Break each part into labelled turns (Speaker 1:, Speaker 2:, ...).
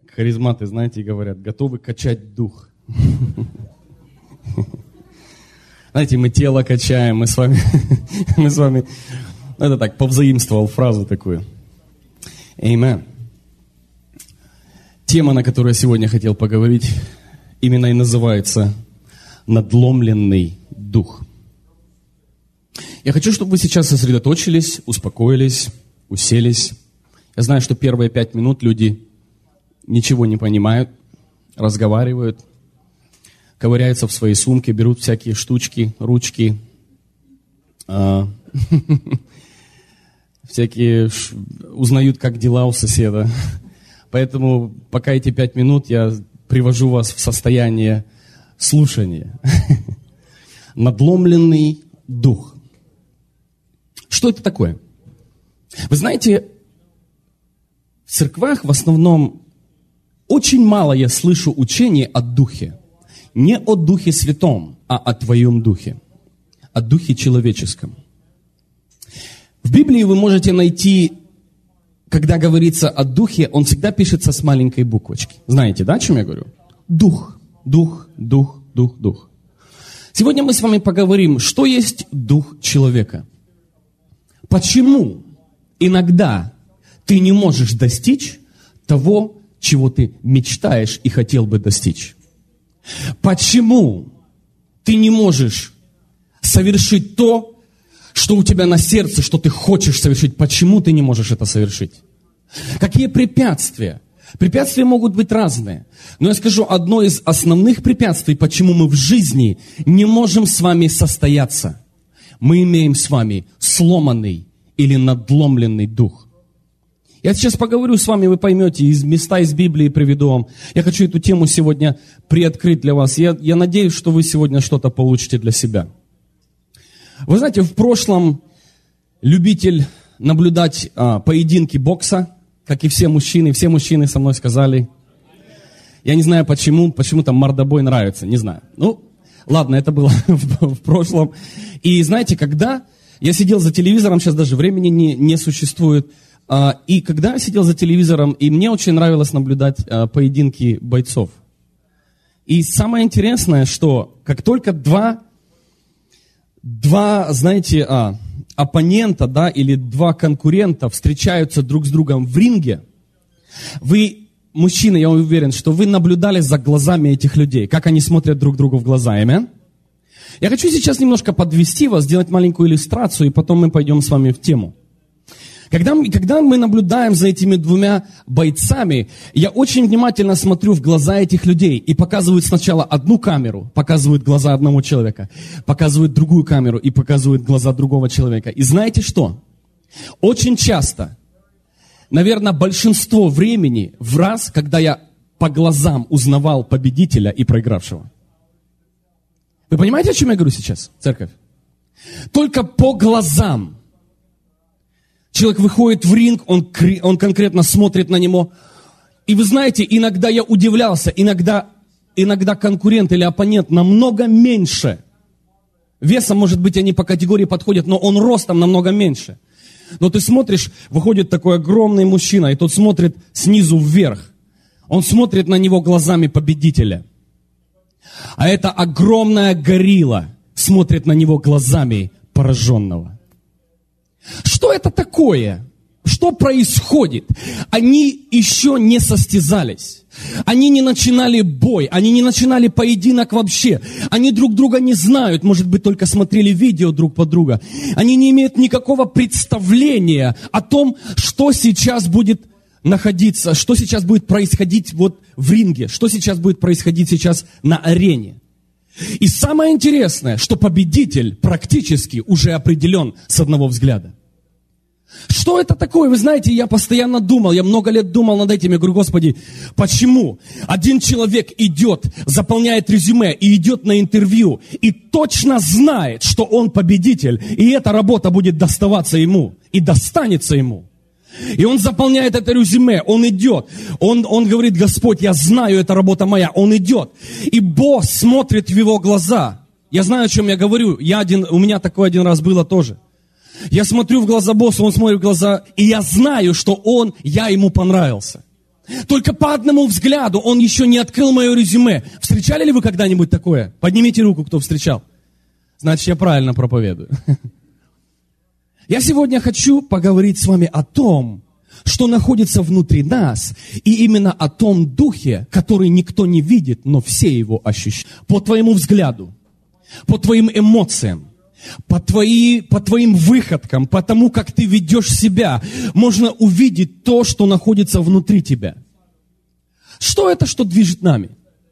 Speaker 1: Харизматы, знаете, говорят, готовы качать дух. Знаете, мы тело качаем, мы с вами, это так, повзаимствовал фразу такую. Amen. Тема, на которую я сегодня хотел поговорить, именно и называется «Надломленный дух». Я хочу, чтобы вы сейчас сосредоточились, успокоились, уселись. Я знаю, что первые 5 минут люди ничего не понимают, разговаривают, ковыряются в своей сумке, берут всякие штучки, ручки, всякие, узнают, как дела у соседа. Поэтому пока эти 5 минут я привожу вас в состояние слушания. Надломленный дух. Что это такое? Вы знаете, в церквах в основном очень мало я слышу учения о Духе. Не о Духе Святом, а о Твоем Духе. О Духе человеческом. В Библии вы можете найти, когда говорится о Духе, он всегда пишется с маленькой буквочки. Знаете, да, о чем я говорю? Дух, дух, дух, дух, дух. Сегодня мы с вами поговорим, что есть Дух человека. Почему иногда ты не можешь достичь того, чего ты мечтаешь и хотел бы достичь? Почему ты не можешь совершить то, что у тебя на сердце, что ты хочешь совершить? Почему ты не можешь это совершить? Какие препятствия? Препятствия могут быть разные. Но я скажу, одно из основных препятствий, почему мы в жизни не можем с вами состояться. Мы имеем с вами сломанный или надломленный дух. Я сейчас поговорю с вами, вы поймете, места из Библии приведу вам. Я хочу эту тему сегодня приоткрыть для вас. Я надеюсь, что вы сегодня что-то получите для себя. Вы знаете, в прошлом любитель наблюдать поединки бокса, как и все мужчины со мной сказали. Я не знаю почему-то мордобой нравится, не знаю. Ну, ладно, это было в прошлом. И знаете, когда я сидел за телевизором, сейчас даже времени не существует, и когда я сидел за телевизором, и мне очень нравилось наблюдать поединки бойцов. И самое интересное, что как только два знаете, оппонента, да, или два конкурента встречаются друг с другом в ринге, вы, мужчины, я уверен, что вы наблюдали за глазами этих людей, как они смотрят друг другу в глаза, аминь? Я хочу сейчас немножко подвести вас, сделать маленькую иллюстрацию, и потом мы пойдем с вами в тему. Когда мы наблюдаем за этими двумя бойцами, я очень внимательно смотрю в глаза этих людей. И показывают сначала одну камеру, показывают глаза одного человека, показывают другую камеру и показывают глаза другого человека. И знаете что? Очень часто, наверное, большинство времени в раз, когда я по глазам узнавал победителя и проигравшего. Вы понимаете, о чем я говорю сейчас, церковь? Только по глазам. Человек выходит в ринг, он конкретно смотрит на него. И вы знаете, иногда я удивлялся, иногда конкурент или оппонент намного меньше. Весом, может быть, они по категории подходят, но он ростом намного меньше. Но ты смотришь, выходит такой огромный мужчина, и тот смотрит снизу вверх. Он смотрит на него глазами победителя. А эта огромная горилла смотрит на него глазами пораженного. Что это такое? Что происходит? Они еще не состязались. Они не начинали бой. Они не начинали поединок вообще. Они друг друга не знают. Может быть, только смотрели видео друг под друга. Они не имеют никакого представления о том, что сейчас будет находиться, что сейчас будет происходить вот в ринге, что сейчас будет происходить сейчас на арене. И самое интересное, что победитель практически уже определен с одного взгляда. Что это такое? Вы знаете, я постоянно думал, я много лет думал над этим. Я говорю, Господи, почему один человек идет, заполняет резюме и идет на интервью, и точно знает, что он победитель, и эта работа будет доставаться ему, и достанется ему. И он заполняет это резюме, он идет, он говорит, Господь, я знаю, это работа моя, он идет. И босс смотрит в его глаза. Я знаю, о чем я говорю, у меня такое один раз было тоже. Я смотрю в глаза босса, он смотрит в глаза, и я знаю, что я ему понравился. Только по одному взгляду он еще не открыл мое резюме. Встречали ли вы когда-нибудь такое? Поднимите руку, кто встречал. Значит, я правильно проповедую. Я сегодня хочу поговорить с вами о том, что находится внутри нас, и именно о том духе, который никто не видит, но все его ощущают. По твоему взгляду, по твоим эмоциям, по твоим выходкам, по тому, как ты ведешь себя, можно увидеть то, что находится внутри тебя. Что это, что движет нами?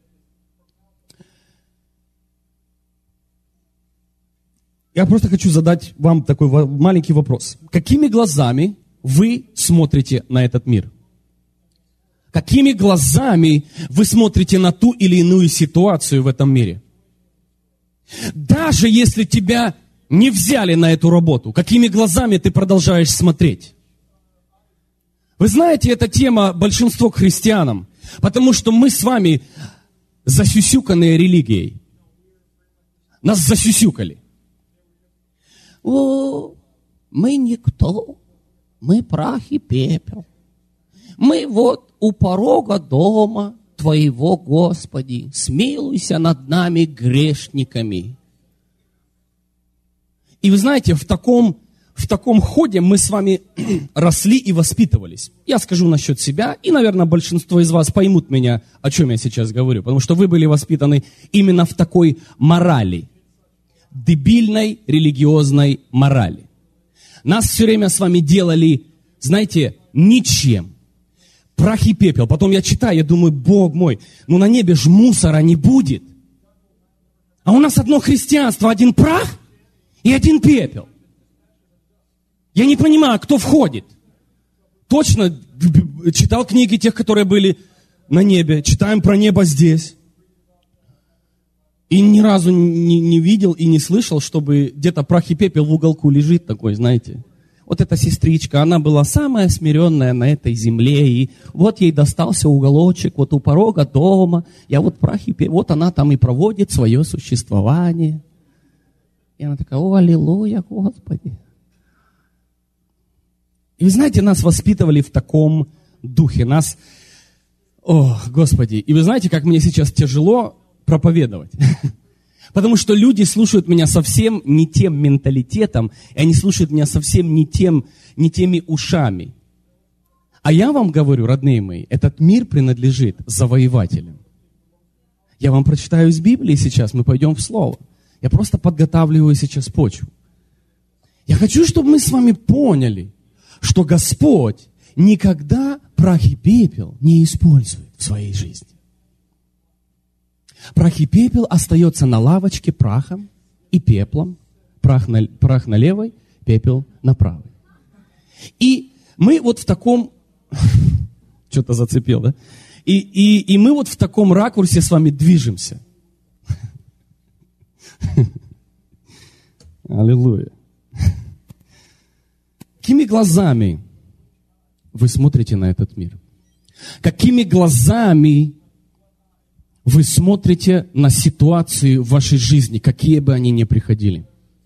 Speaker 1: Я просто хочу задать вам такой маленький вопрос. Какими глазами вы смотрите на этот мир? Какими глазами вы смотрите на ту или иную ситуацию в этом мире? Даже если тебя не взяли на эту работу, какими глазами ты продолжаешь смотреть? Вы знаете, эта тема большинство христианам, потому что мы с вами засюсюканные религией. Нас засюсюкали.
Speaker 2: О, мы никто, мы прах и пепел. Мы вот у порога дома Твоего, Господи, смилуйся над нами грешниками.
Speaker 1: И вы знаете, в таком ходе мы с вами росли и воспитывались. Я скажу насчет себя, и, наверное, большинство из вас поймут меня, о чем я сейчас говорю, потому что вы были воспитаны именно в такой морали, дебильной религиозной морали. Нас все время с вами делали, знаете, ничем. Прах и пепел. Потом я читаю, я думаю, Бог мой, ну на небе ж мусора не будет. А у нас одно христианство, один прах и один пепел. Я не понимаю, кто входит. Точно читал книги тех, которые были на небе. Читаем про небо здесь. И ни разу не видел и не слышал, чтобы где-то прах и пепел в уголку лежит такой, знаете. Вот эта сестричка, она была самая смиренная на этой земле, и вот ей достался уголочек, вот у порога дома, я вот прах и пепел, вот она там и проводит свое существование. И она такая, о, аллилуйя, Господи. И вы знаете, нас воспитывали в таком духе, нас, о, Господи, и вы знаете, как мне сейчас тяжело проповедовать. Потому что люди слушают меня совсем не тем менталитетом, и они слушают меня совсем не теми ушами. А я вам говорю, родные мои, этот мир принадлежит завоевателям. Я вам прочитаю из Библии сейчас, мы пойдем в Слово. Я просто подготавливаю сейчас почву. Я хочу, чтобы мы с вами поняли, что Господь никогда прах и пепел не использует в своей жизни. Прах и пепел остается на лавочке прахом и пеплом. Прах на левой, пепел на правой. И мы вот в таком... Что-то зацепил, да? И мы вот в таком ракурсе с вами движемся. Аллилуйя. Какими глазами вы смотрите на этот мир? Какими глазами вы смотрите на ситуации в вашей жизни, какие бы они ни приходили?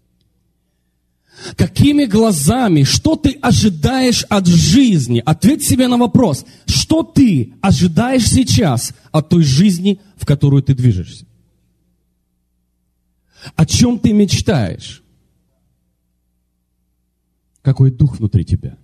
Speaker 1: Какими глазами, что ты ожидаешь от жизни? Ответь себе на вопрос, что ты ожидаешь сейчас от той жизни, в которую ты движешься? О чем ты мечтаешь? Какой дух внутри тебя?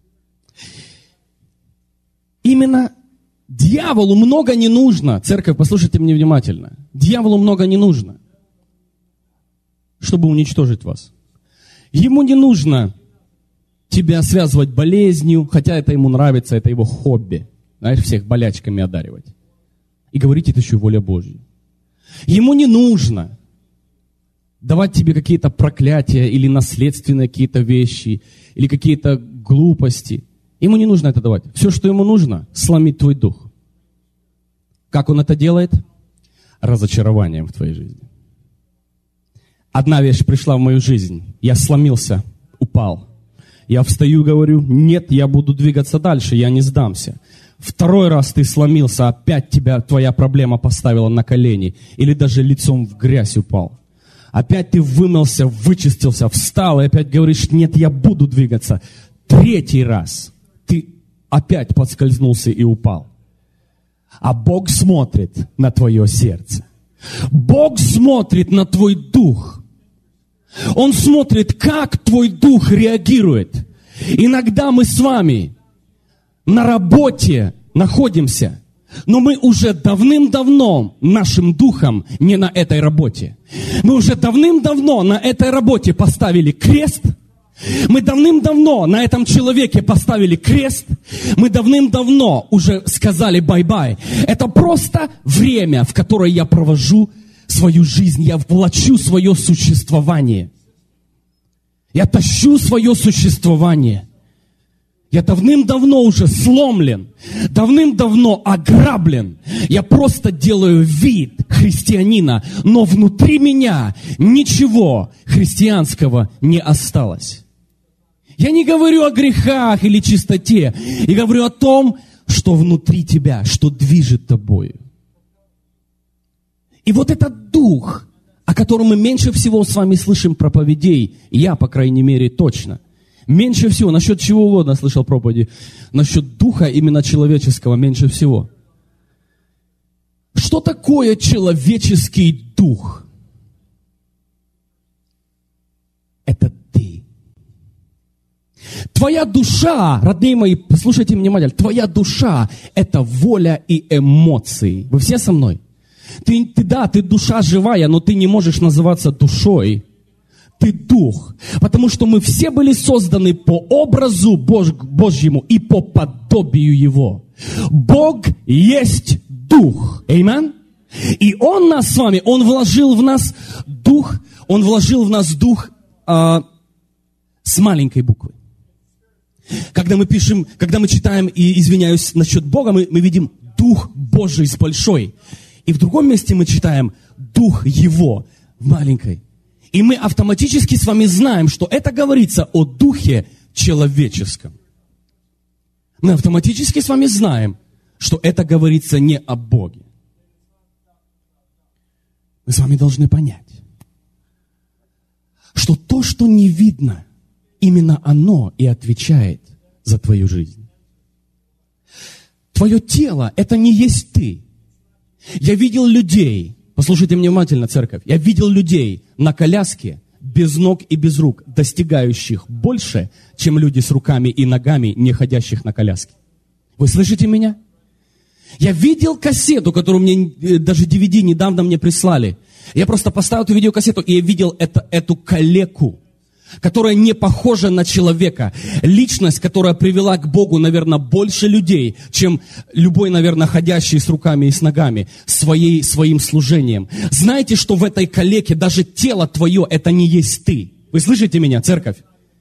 Speaker 1: Именно дьяволу много не нужно. Церковь, послушайте меня внимательно. Дьяволу много не нужно, чтобы уничтожить вас. Ему не нужно тебя связывать болезнью, хотя это ему нравится, это его хобби. Знаешь, всех болячками одаривать. И говорить, это еще воля Божья. Ему не нужно давать тебе какие-то проклятия или наследственные какие-то вещи, или какие-то глупости. Ему не нужно это давать. Все, что ему нужно, сломить твой дух. Как он это делает? Разочарованием в твоей жизни. Одна вещь пришла в мою жизнь. Я сломился, упал. Я встаю и говорю, нет, я буду двигаться дальше, я не сдамся. Второй раз ты сломился, опять твоя проблема поставила на колени. Или даже лицом в грязь упал. Опять ты вымылся, вычистился, встал и опять говоришь, нет, я буду двигаться. Третий раз ты опять подскользнулся и упал. А Бог смотрит на твое сердце. Бог смотрит на твой дух. Он смотрит, как твой дух реагирует. Иногда мы с вами на работе находимся, но мы уже давным-давно нашим духом не на этой работе. Мы уже давным-давно на этой работе поставили крест. Мы давным-давно на этом человеке поставили крест. Мы давным-давно уже сказали бай-бай. Это просто время, в которое я провожу свою жизнь. Я влачу свое существование. Я тащу свое существование. Я давным-давно уже сломлен, давным-давно ограблен. Я просто делаю вид христианина, но внутри меня ничего христианского не осталось. Я не говорю о грехах или чистоте. Я говорю о том, что внутри тебя, что движет тобою. И вот этот дух, о котором мы меньше всего с вами слышим проповедей, я, по крайней мере, точно, меньше всего, насчет чего угодно слышал проповеди, насчет духа именно человеческого меньше всего. Что такое человеческий дух? Это ты. Твоя душа, родные мои, послушайте внимательно, твоя душа – это воля и эмоции. Вы все со мной? Ты душа живая, но ты не можешь называться душой. Ты дух. Потому что мы все были созданы по образу Божьему и по подобию Его. Бог есть дух. Аминь. И Он нас с вами, Он вложил в нас дух с маленькой буквы. Когда мы читаем, и извиняюсь насчет Бога, мы видим Дух Божий с большой. И в другом месте мы читаем Дух Его в маленькой. И мы автоматически с вами знаем, что это говорится о Духе человеческом. Мы автоматически с вами знаем, что это говорится не о Боге. Мы с вами должны понять, что то, что не видно, именно оно и отвечает за твою жизнь. Твое тело – это не есть ты. Я видел людей, послушайте внимательно, церковь, я видел людей на коляске, без ног и без рук, достигающих больше, чем люди с руками и ногами, не ходящих на коляске. Вы слышите меня? Я видел кассету, которую мне даже DVD недавно мне прислали. Я просто поставил эту видеокассету, и я видел эту калеку, которая не похожа на человека. Личность, которая привела к Богу, наверное, больше людей, чем любой, наверное, ходящий с руками и с ногами, своим служением. Знаете, что в этой калеке даже тело твое, это не есть ты. Вы слышите меня, церковь?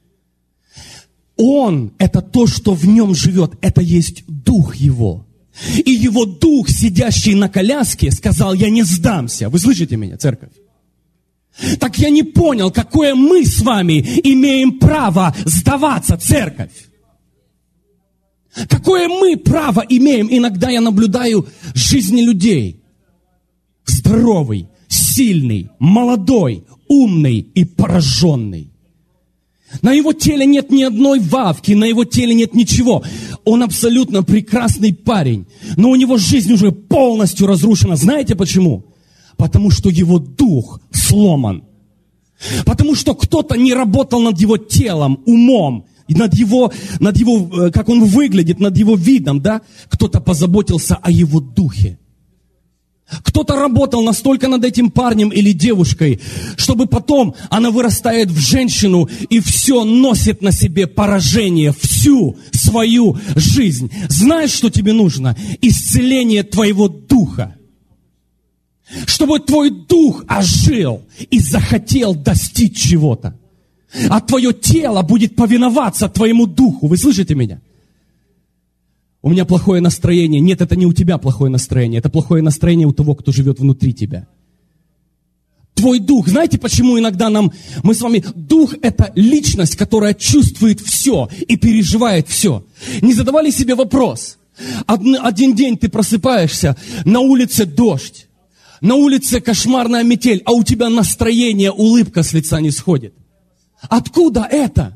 Speaker 1: Он, это то, что в нем живет, это есть дух его. И его дух, сидящий на коляске, сказал: я не сдамся. Вы слышите меня, церковь? Так я не понял, какое мы с вами имеем право сдаваться, церковь. Какое мы право имеем? Иногда я наблюдаю жизни людей. Здоровый, сильный, молодой, умный и пораженный. На его теле нет ни одной вавки, на его теле нет ничего. Он абсолютно прекрасный парень, но у него жизнь уже полностью разрушена. Знаете почему? Потому что его дух сломан. Потому что кто-то не работал над его телом, умом, над его, как он выглядит, над его видом, да? Кто-то позаботился о его духе. Кто-то работал настолько над этим парнем или девушкой, чтобы потом она вырастает в женщину и все носит на себе поражение всю свою жизнь. Знаешь, что тебе нужно? Исцеление твоего духа. Чтобы твой дух ожил и захотел достичь чего-то. А твое тело будет повиноваться твоему духу. Вы слышите меня? У меня плохое настроение. Нет, это не у тебя плохое настроение. Это плохое настроение у того, кто живет внутри тебя. Твой дух. Знаете, почему иногда мы с вами... Дух – это личность, которая чувствует все и переживает все. Не задавали себе вопрос. Один день ты просыпаешься, на улице дождь, на улице кошмарная метель, а у тебя настроение, улыбка с лица не сходит. Откуда это?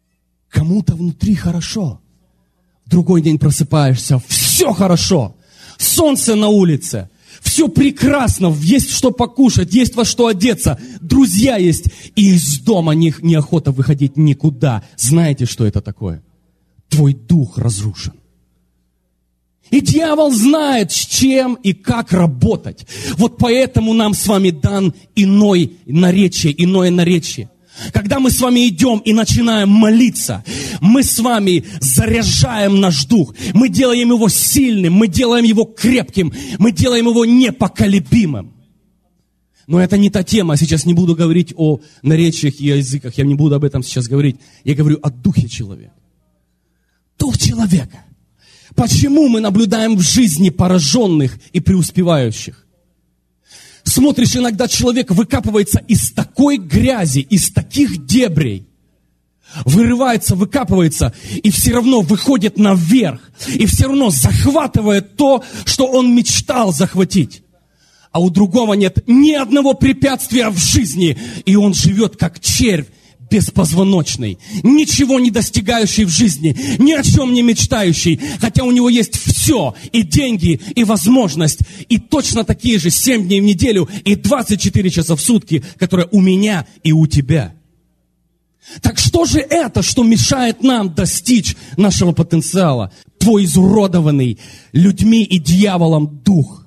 Speaker 1: Кому-то внутри хорошо. В другой день просыпаешься, все хорошо. солнце на улице, все прекрасно, есть что покушать, есть во что одеться, друзья есть, и из дома неохота выходить никуда. Знаете, что это такое? Твой дух разрушен. И дьявол знает, с чем и как работать. Вот поэтому нам с вами дан иное наречие. Когда мы с вами идем и начинаем молиться, мы с вами заряжаем наш дух, мы делаем его сильным, мы делаем его крепким, мы делаем его непоколебимым. Но это не та тема, сейчас не буду говорить о наречиях и о языках, я не буду об этом сейчас говорить. Я говорю о духе человека. Дух человека. Почему мы наблюдаем в жизни пораженных и преуспевающих? Смотришь, иногда человек выкапывается из такой грязи, из таких дебрей, вырывается, выкапывается, и все равно выходит наверх, и все равно захватывает то, что он мечтал захватить. А у другого нет ни одного препятствия в жизни, и он живет как червь беспозвоночный, ничего не достигающий в жизни, ни о чем не мечтающий, хотя у него есть все, и деньги, и возможность, и точно такие же 7 дней в неделю, и 24 часа в сутки, которые у меня и у тебя. Так что же это, что мешает нам достичь нашего потенциала? Твой изуродованный людьми и дьяволом дух.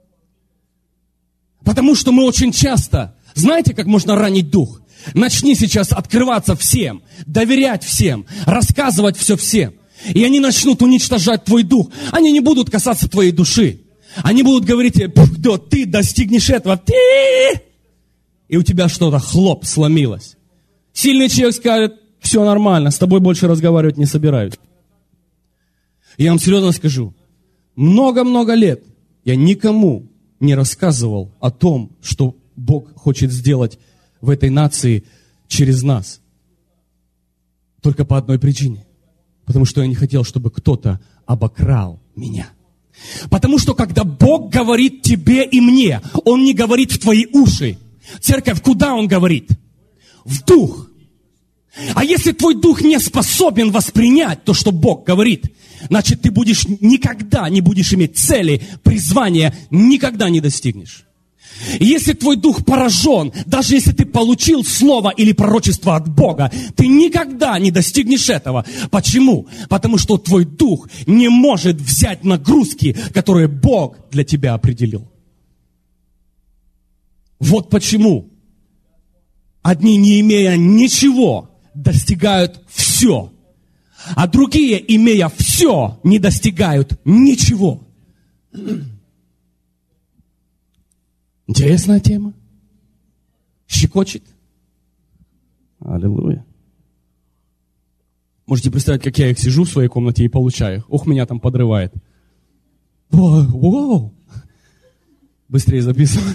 Speaker 1: Потому что мы очень часто, знаете, как можно ранить дух? Начни сейчас открываться всем, доверять всем, рассказывать все всем. И они начнут уничтожать твой дух. Они не будут касаться твоей души. Они будут говорить тебе, да, ты достигнешь этого, ты! И у тебя что-то хлоп сломилось. Сильный человек скажет, все нормально, с тобой больше разговаривать не собираюсь. Я вам серьезно скажу, много-много лет я никому не рассказывал о том, что Бог хочет сделать в этой нации через нас. Только по одной причине. Потому что я не хотел, чтобы кто-то обокрал меня. Потому что когда Бог говорит тебе и мне, Он не говорит в твои уши. Церковь, куда Он говорит? В дух. А если твой дух не способен воспринять то, что Бог говорит, значит, ты никогда не будешь иметь цели, призвания, никогда не достигнешь. И если твой дух поражен, даже если ты получил слово или пророчество от Бога, ты никогда не достигнешь этого. Почему? Потому что твой дух не может взять нагрузки, которые Бог для тебя определил. Вот почему одни, не имея ничего, достигают все, а другие, имея все, не достигают ничего. Интересная тема. Щекочет. Аллилуйя. Можете представить, как я их сижу в своей комнате и получаю их. Ох, меня там подрывает. Воу. Быстрее записывай.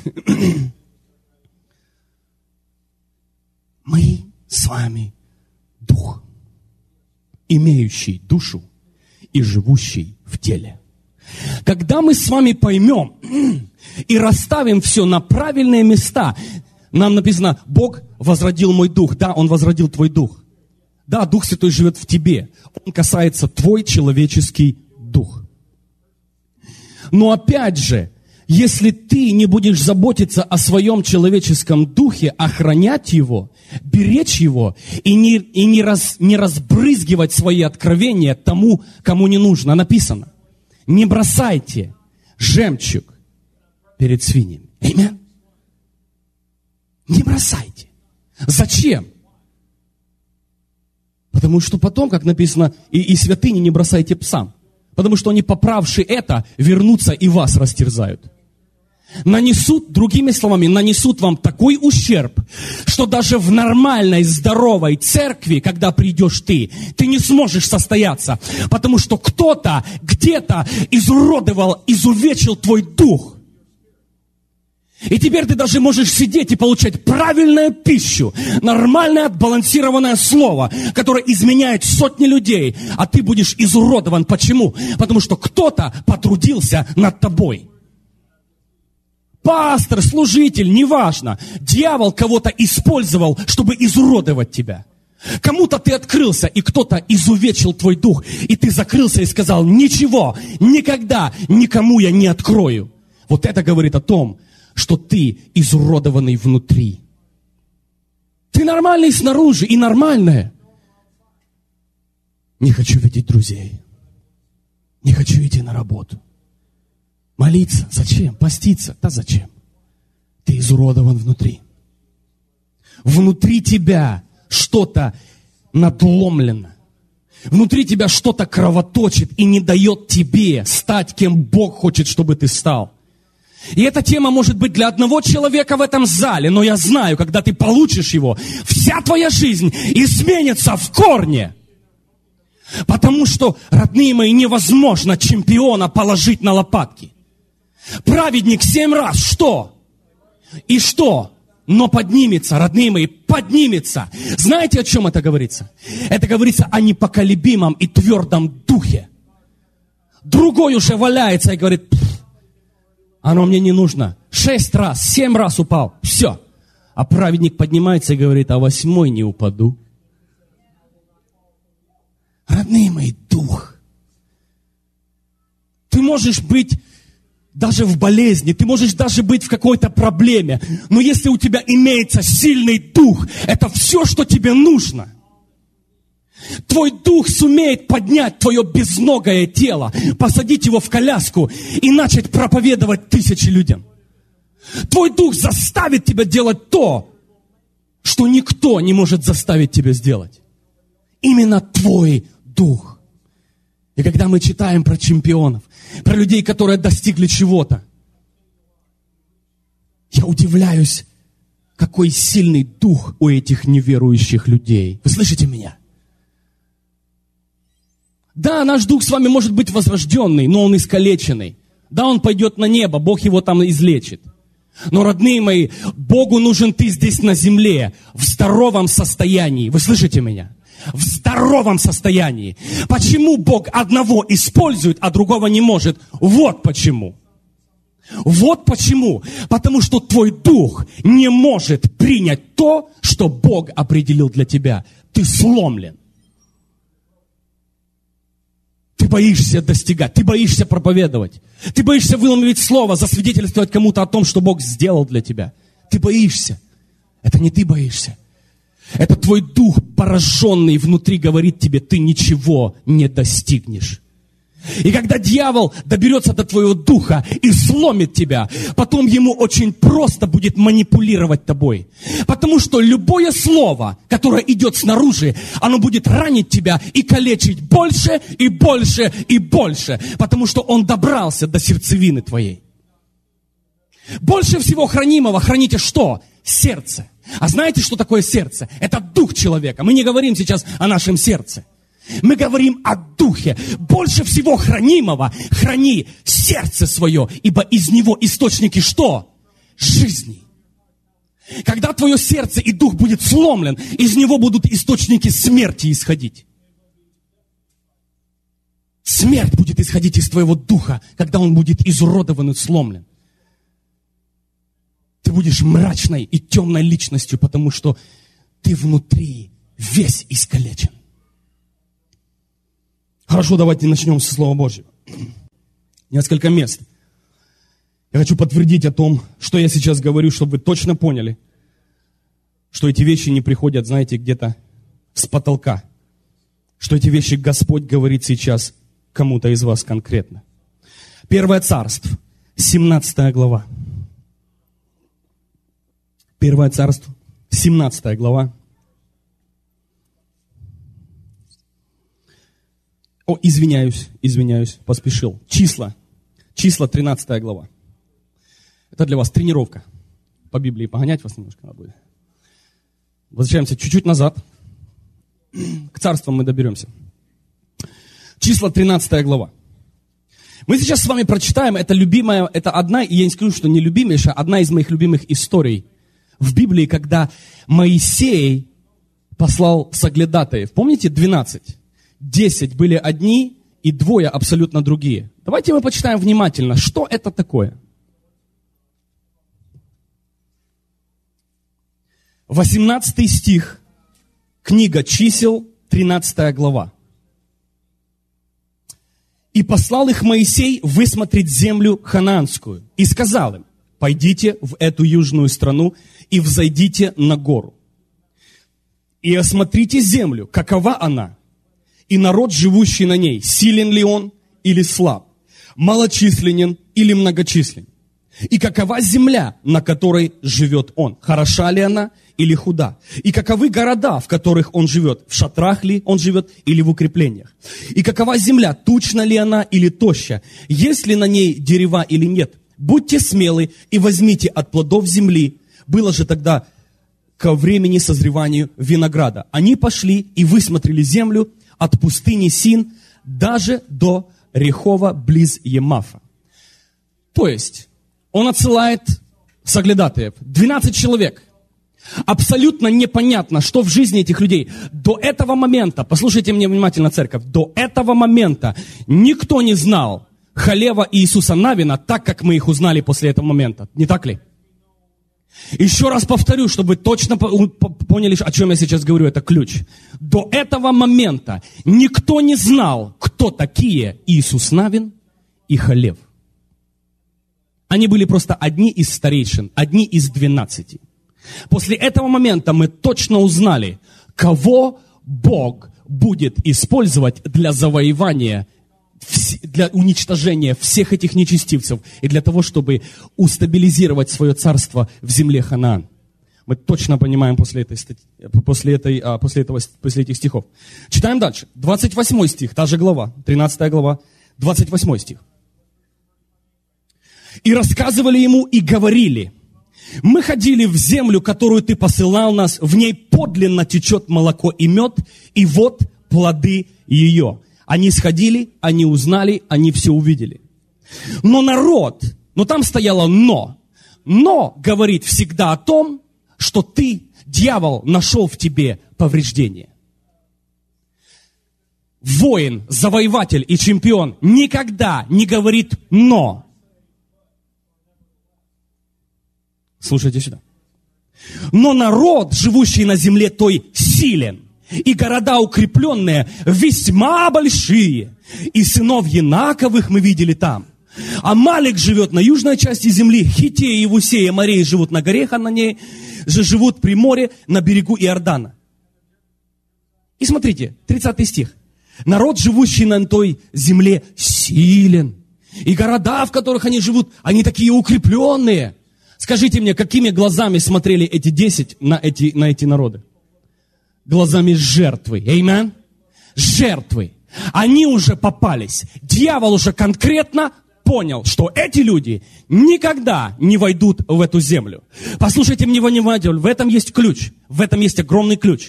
Speaker 1: Мы с вами дух, имеющий душу и живущий в теле. Когда мы с вами поймем и расставим все на правильные места, нам написано, Бог возродил мой дух. Да, Он возродил твой дух. Да, Дух Святой живет в тебе. Он касается твой человеческий дух. Но опять же, если ты не будешь заботиться о своем человеческом духе, охранять его, беречь его и не разбрызгивать свои откровения тому, кому не нужно, написано, не бросайте жемчуг перед свиньями. Аминь. Не бросайте. Зачем? Потому что потом, как написано, и святыни не бросайте псам. Потому что они, поправши это, вернутся и вас растерзают. Нанесут, другими словами, нанесут вам такой ущерб, что даже в нормальной, здоровой церкви, когда придешь ты не сможешь состояться, потому что кто-то где-то изуродовал, изувечил твой дух. И теперь ты даже можешь сидеть и получать правильную пищу, нормальное отбалансированное слово, которое изменяет сотни людей, а ты будешь изуродован. Почему? Потому что кто-то потрудился над тобой. Пастор, служитель, неважно. Дьявол кого-то использовал, чтобы изуродовать тебя. Кому-то ты открылся, и кто-то изувечил твой дух, и ты закрылся и сказал: ничего, никогда никому я не открою. Вот это говорит о том, что ты изуродованный внутри. Ты нормальный снаружи и нормальная. Не хочу видеть друзей. Не хочу идти на работу. Молиться? Зачем? Поститься? Да зачем? Ты изуродован внутри. Внутри тебя что-то надломлено. Внутри тебя что-то кровоточит и не дает тебе стать, кем Бог хочет, чтобы ты стал. И эта тема может быть для одного человека в этом зале, но я знаю, когда ты получишь его, вся твоя жизнь изменится в корне. Потому что, родные мои, невозможно чемпиона положить на лопатки. Праведник 7 раз что? И что? Но поднимется, родные мои, поднимется. Знаете, о чем это говорится? Это говорится о непоколебимом и твердом духе. Другой уже валяется и говорит: оно мне не нужно. 6 раз, 7 раз упал. Все. А праведник поднимается и говорит: а 8-й не упаду. Родные мои, дух. Ты можешь быть даже в болезни, ты можешь даже быть в какой-то проблеме. Но если у тебя имеется сильный дух, это все, что тебе нужно. Твой дух сумеет поднять твое безногое тело, посадить его в коляску и начать проповедовать 1000 людям. Твой дух заставит тебя делать то, что никто не может заставить тебя сделать. Именно твой дух. И когда мы читаем про чемпионов, про людей, которые достигли чего-то, я удивляюсь, какой сильный дух у этих неверующих людей. Вы слышите меня? Да, наш дух с вами может быть возрожденный, но он искалеченный. Да, он пойдет на небо, Бог его там излечит. Но, родные мои, Богу нужен ты здесь на земле, в здоровом состоянии. Вы слышите меня? В здоровом состоянии. Почему Бог одного использует, а другого не может? Вот почему. Вот почему. Потому что твой дух не может принять то, что Бог определил для тебя. Ты сломлен. Ты боишься достигать, ты боишься проповедовать. Ты боишься выломить слово, засвидетельствовать кому-то о том, что Бог сделал для тебя. Ты боишься. Это не ты боишься. Это твой дух, пораженный внутри, говорит тебе: ты ничего не достигнешь. И когда дьявол доберется до твоего духа и сломит тебя, потом ему очень просто будет манипулировать тобой. Потому что любое слово, которое идет снаружи, оно будет ранить тебя и калечить больше и больше и больше. Потому что он добрался до сердцевины твоей. Больше всего хранимого храните что? Сердце. А знаете, что такое сердце? Это дух человека. Мы не говорим сейчас о нашем сердце. Мы говорим о духе. Больше всего хранимого храни сердце свое, ибо из него источники что? Жизни. Когда твое сердце и дух будет сломлен, из него будут источники смерти исходить. Смерть будет исходить из твоего духа, когда он будет изуродован и сломлен. Ты будешь мрачной и темной личностью, потому что ты внутри весь искалечен. Хорошо, давайте начнем со Слова Божьего. Несколько мест. Я хочу подтвердить о том, что я сейчас говорю, чтобы вы точно поняли, что эти вещи не приходят, знаете, где-то с потолка. Что эти вещи Господь говорит сейчас кому-то из вас конкретно. 1 Царств, 17 глава. 1 Царство, 17 глава. О, извиняюсь, поспешил. Числа 13 глава. Это для вас тренировка. По Библии погонять вас немножко надо будет. Возвращаемся чуть-чуть назад. К царствам мы доберемся. Числа 13 глава. Мы сейчас с вами прочитаем, это любимая, это одна, и я не скажу, что не любимейшая, одна из моих любимых историй в Библии, когда Моисей послал соглядатаев. Помните 12? 10 были одни и 2 абсолютно другие. Давайте мы почитаем внимательно, что это такое. 18 стих Книга Чисел, 13 глава. «И послал их Моисей высмотреть землю ханаанскую, и сказал им: пойдите в эту южную страну и взойдите на гору. И осмотрите землю, какова она, и народ, живущий на ней, силен ли он или слаб, малочисленен или многочислен. И какова земля, на которой живет он, хороша ли она или худа. И каковы города, в которых он живет, в шатрах ли он живет или в укреплениях. И какова земля, тучна ли она или тоща, есть ли на ней дерева или нет. Будьте смелы и возьмите от плодов земли». Было же тогда ко времени созревания винограда. Они пошли и высмотрели землю от пустыни Син даже до Рехова близ Емафа. То есть, он отсылает соглядатаев, 12 человек. Абсолютно непонятно, что в жизни этих людей. До этого момента, послушайте меня внимательно, церковь, до этого момента никто не знал Халева и Иисуса Навина так, как мы их узнали после этого момента. Не так ли? Еще раз повторю, чтобы вы точно поняли, о чем я сейчас говорю, это ключ. До этого момента никто не знал, кто такие Иисус Навин и Халев. Они были просто одни из старейшин, одни из 12. После этого момента мы точно узнали, кого Бог будет использовать для завоевания, для уничтожения всех этих нечестивцев и для того, чтобы устабилизировать свое царство в земле Ханаан. Мы точно понимаем после этих стихов. Читаем дальше. 28 стих, та же глава, 13 глава, 28 стих. «И рассказывали ему и говорили: мы ходили в землю, которую ты посылал нас, в ней подлинно течет молоко и мед, и вот плоды ее». Они сходили, они узнали, они все увидели. Но там стояло но говорит всегда о том, что ты, дьявол, нашел в тебе повреждение. Воин, завоеватель и чемпион никогда не говорит «но». Слушайте сюда. Но народ, живущий на земле той, силен. И города укрепленные весьма большие. И сынов Янаковых мы видели там. Амалик живет на южной части земли. Хиттеи, Иевусеи, Амореи живут на горе Хананее, же живут при море на берегу Иордана. И смотрите, 30 стих. Народ, живущий на той земле, силен. И города, в которых они живут, они такие укрепленные. Скажите мне, какими глазами смотрели эти 10 на эти народы? Глазами жертвы. Аминь. Жертвы. Они уже попались. Дьявол уже конкретно понял, что эти люди никогда не войдут в эту землю. Послушайте меня внимательно, в этом есть ключ. В этом есть огромный ключ.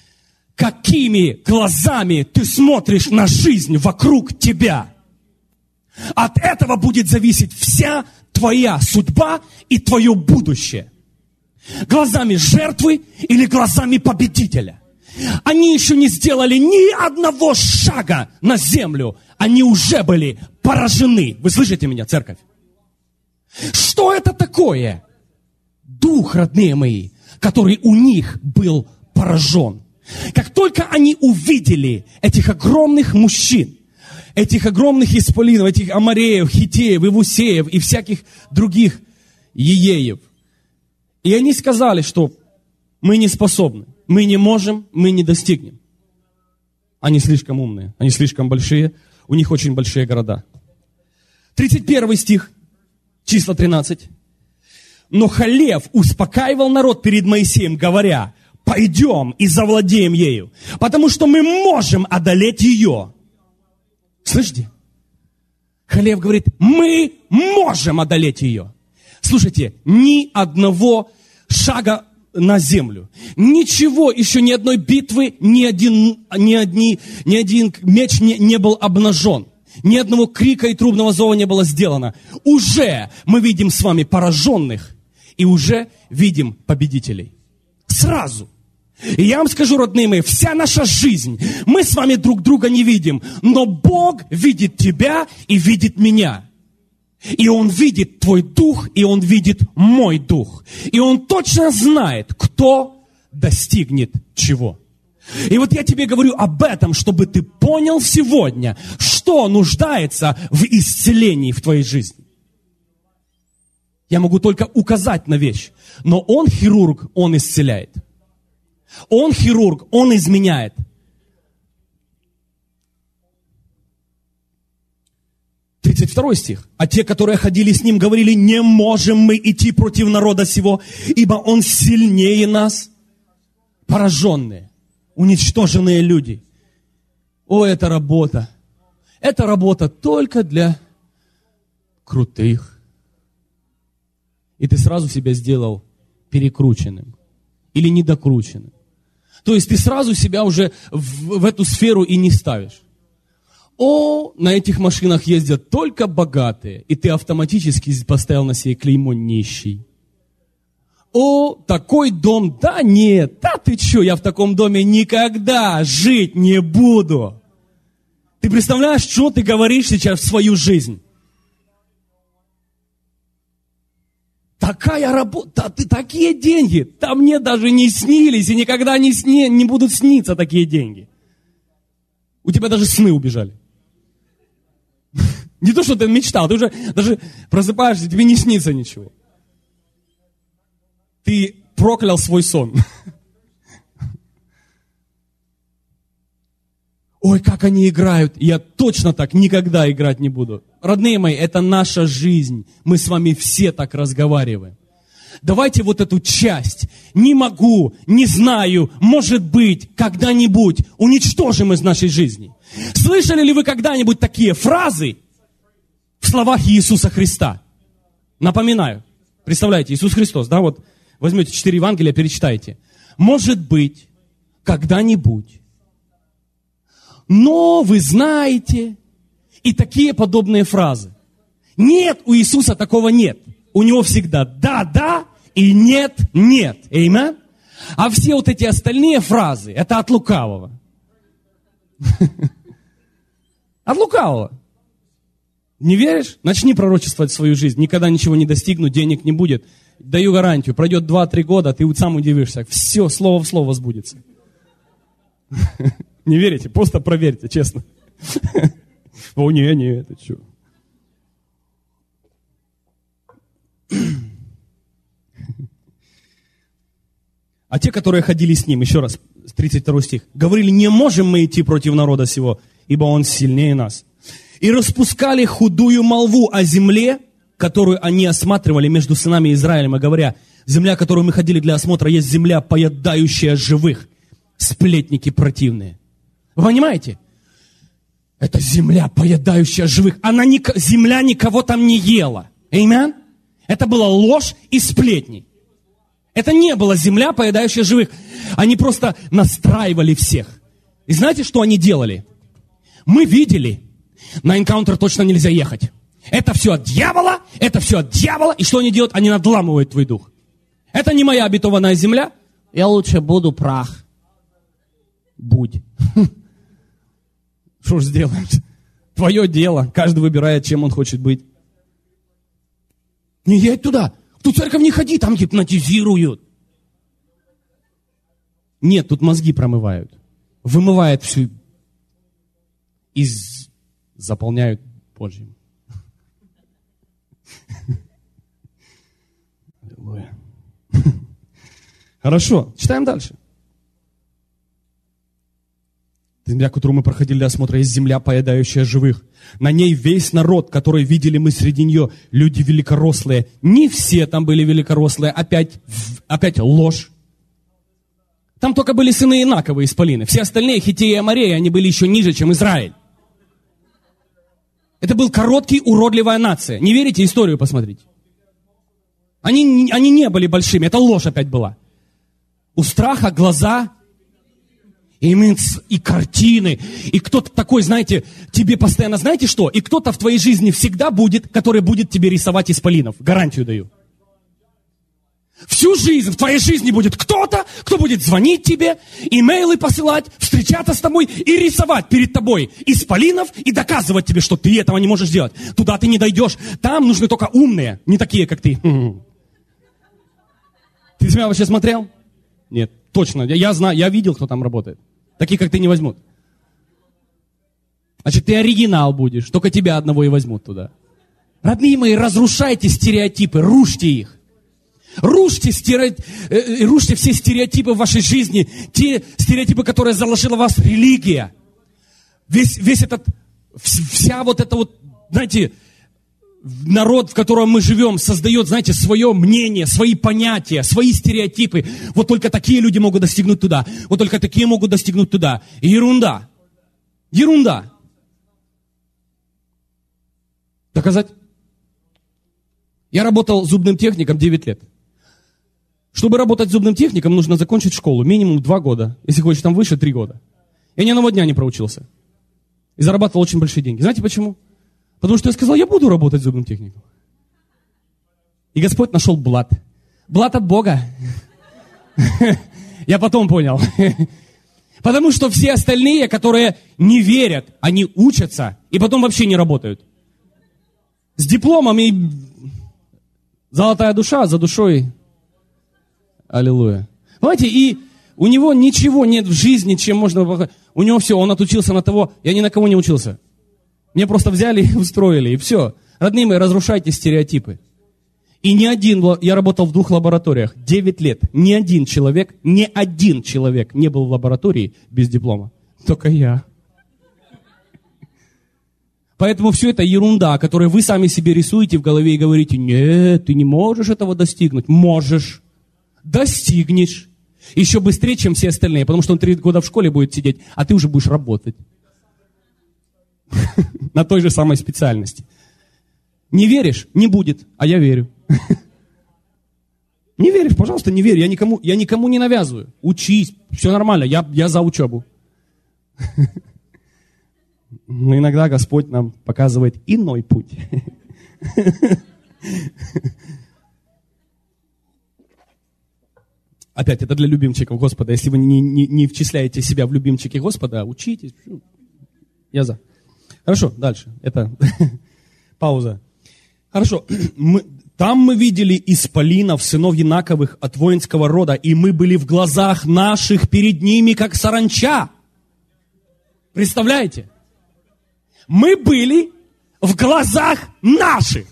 Speaker 1: Какими глазами ты смотришь на жизнь вокруг тебя? От этого будет зависеть вся твоя судьба и твое будущее. Глазами жертвы или глазами победителя. Они еще не сделали ни одного шага на землю. Они уже были поражены. Вы слышите меня, церковь? Что это такое? Дух, родные мои, который у них был поражен. Как только они увидели этих огромных мужчин, этих огромных исполинов, этих Амореев, Хиттеев, Иевусеев и всяких других Иеев, и они сказали, что мы не способны, мы не можем, мы не достигнем. Они слишком умные, они слишком большие, у них очень большие города. 31 стих, числа 13. Но Халев успокаивал народ перед Моисеем, говоря: пойдем и завладеем ею, потому что мы можем одолеть ее. Слышите? Халев говорит, мы можем одолеть ее. Слушайте, ни одного шага на землю. Ничего, еще ни одной битвы, ни один меч не был обнажен. Ни одного крика и трубного зова не было сделано. Уже мы видим с вами пораженных и уже видим победителей. Сразу. И я вам скажу, родные мои, вся наша жизнь, мы с вами друг друга не видим, но Бог видит тебя и видит меня. И Он видит твой дух, и Он видит мой дух. И Он точно знает, кто достигнет чего. И вот я тебе говорю об этом, чтобы ты понял сегодня, что нуждается в исцелении в твоей жизни. Я могу только указать на вещь, но Он хирург, Он исцеляет. Он хирург, Он изменяет. (32 стих). А те, которые ходили с Ним, говорили: не можем мы идти против народа сего, ибо Он сильнее нас. Пораженные, уничтоженные люди. О, это работа. Это работа только для крутых. И ты сразу себя сделал перекрученным или недокрученным. То есть ты сразу себя уже в эту сферу и не ставишь. О, на этих машинах ездят только богатые, и ты автоматически поставил на себе клеймо нищий. О, такой дом, да нет, да ты что, я в таком доме никогда жить не буду. Ты представляешь, что ты говоришь сейчас в свою жизнь? Такая работа, такие деньги, да мне даже не снились и никогда не будут сниться такие деньги. У тебя даже сны убежали. Не то, что ты мечтал, ты уже даже просыпаешься, тебе не снится ничего. Ты проклял свой сон. Ой, как они играют. Я точно так никогда играть не буду. Родные мои, это наша жизнь. Мы с вами все так разговариваем. Давайте вот эту часть «не могу», «не знаю», «может быть», «когда-нибудь» уничтожим из нашей жизни. Слышали ли вы когда-нибудь такие фразы в словах Иисуса Христа? Напоминаю. Представляете, Иисус Христос, да, вот возьмете 4 Евангелия, перечитайте. «Может быть, когда-нибудь». Но вы знаете, и такие подобные фразы. Нет, у Иисуса такого нет. У Него всегда да и нет. Аминь. А все вот эти остальные фразы, это от лукавого. От лукавого. Не веришь? Начни пророчествовать свою жизнь. Никогда ничего не достигну, денег не будет. Даю гарантию, пройдет 2-3 года, ты сам удивишься. Все, слово в слово сбудется. Не верите? Просто проверьте, честно. О, не, это что? А те, которые ходили с Ним, еще раз, 32 стих, говорили: не можем мы идти против народа сего, ибо Он сильнее нас. И распускали худую молву о земле, которую они осматривали между сынами Израилем, говоря: земля, которую мы ходили для осмотра, есть земля, поедающая живых. Сплетники противные. Вы понимаете? Это земля, поедающая живых. Земля никого там не ела. Аминь? Это была ложь и сплетни. Это не была земля, поедающая живых. Они просто настраивали всех. И знаете, что они делали? Мы видели, на энкаунтер точно нельзя ехать. Это все от дьявола, И что они делают? Они надламывают твой дух. Это не моя обетованная земля.
Speaker 2: Я лучше буду прах.
Speaker 1: Будь. Что ж сделаем? Твое дело. Каждый выбирает, чем он хочет быть. Не едь туда. В ту церковь не ходи, там гипнотизируют. Нет, тут мозги промывают. Вымывает всю и заполняют Божьим. Аллилуйя. Хорошо, читаем дальше. Земля, которую мы проходили для осмотра, есть земля, поедающая живых. На ней весь народ, который видели мы среди нее, люди великорослые. Не все там были великорослые, опять ложь. Там только были сыны Инаковы из Полины. Все остальные, Хиттеи и Амореи, они были еще ниже, чем Израиль. Это был короткий, уродливая нация. Не верите? Историю посмотрите. Они не были большими, это ложь опять была. У страха глаза... И картины, и кто-то такой, знаете, тебе постоянно, знаете что? И кто-то в твоей жизни всегда будет, который будет тебе рисовать исполинов. Гарантию даю. Всю жизнь в твоей жизни будет кто-то, кто будет звонить тебе, имейлы посылать, встречаться с тобой и рисовать перед тобой исполинов и доказывать тебе, что ты этого не можешь делать. Туда ты не дойдешь. Там нужны только умные, не такие, как ты. Ты меня вообще смотрел? Нет, точно. Я знаю, я видел, кто там работает. Таких, как ты, не возьмут. Значит, ты оригинал будешь, только тебя одного и возьмут туда. Родные мои, разрушайте стереотипы, рушьте их. Рушьте все стереотипы в вашей жизни, те стереотипы, которые заложила в вас религия. Вся вот эта вот, знаете, народ, в котором мы живем, создает, знаете, свое мнение, свои понятия, свои стереотипы. Вот только такие люди могут достигнуть туда. Вот только такие могут достигнуть туда. И ерунда. Ерунда. Доказать? Я работал зубным техником 9 лет. Чтобы работать зубным техником, нужно закончить школу. Минимум 2 года. Если хочешь там выше, 3 года. Я ни одного дня не проучился. И зарабатывал очень большие деньги. Знаете почему? Потому что я сказал, я буду работать зубным техником. И Господь нашел блат. Блат от Бога. Я потом понял. Потому что все остальные, которые не верят, они учатся и потом вообще не работают. С дипломом и золотая душа, за душой. Аллилуйя. Понимаете, и у него ничего нет в жизни, чем можно... У него все, он отучился на того, я ни на кого не учился. Меня просто взяли и устроили, и все. Родные мои, разрушайте стереотипы. И ни один, я работал в 2 лабораториях, 9 лет. Ни один человек не был в лаборатории без диплома. Только я. Поэтому все это ерунда, которую вы сами себе рисуете в голове и говорите, нет, ты не можешь этого достигнуть. Можешь. Достигнешь. Еще быстрее, чем все остальные, потому что он 3 года в школе будет сидеть, а ты уже будешь работать. На той же самой специальности. Не веришь? Не будет, а я верю. Не веришь? Пожалуйста, не верь. Я никому не навязываю. Учись, все нормально, я за учебу. Но иногда Господь нам показывает иной путь. Опять, это для любимчиков Господа. Если вы не вчисляете себя в любимчики Господа, учитесь. Я за. Хорошо, дальше. Это пауза. Хорошо. Там мы видели исполинов, сынов Янаковых от воинского рода, и мы были в глазах наших перед ними, как саранча. Представляете? Мы были в глазах наших.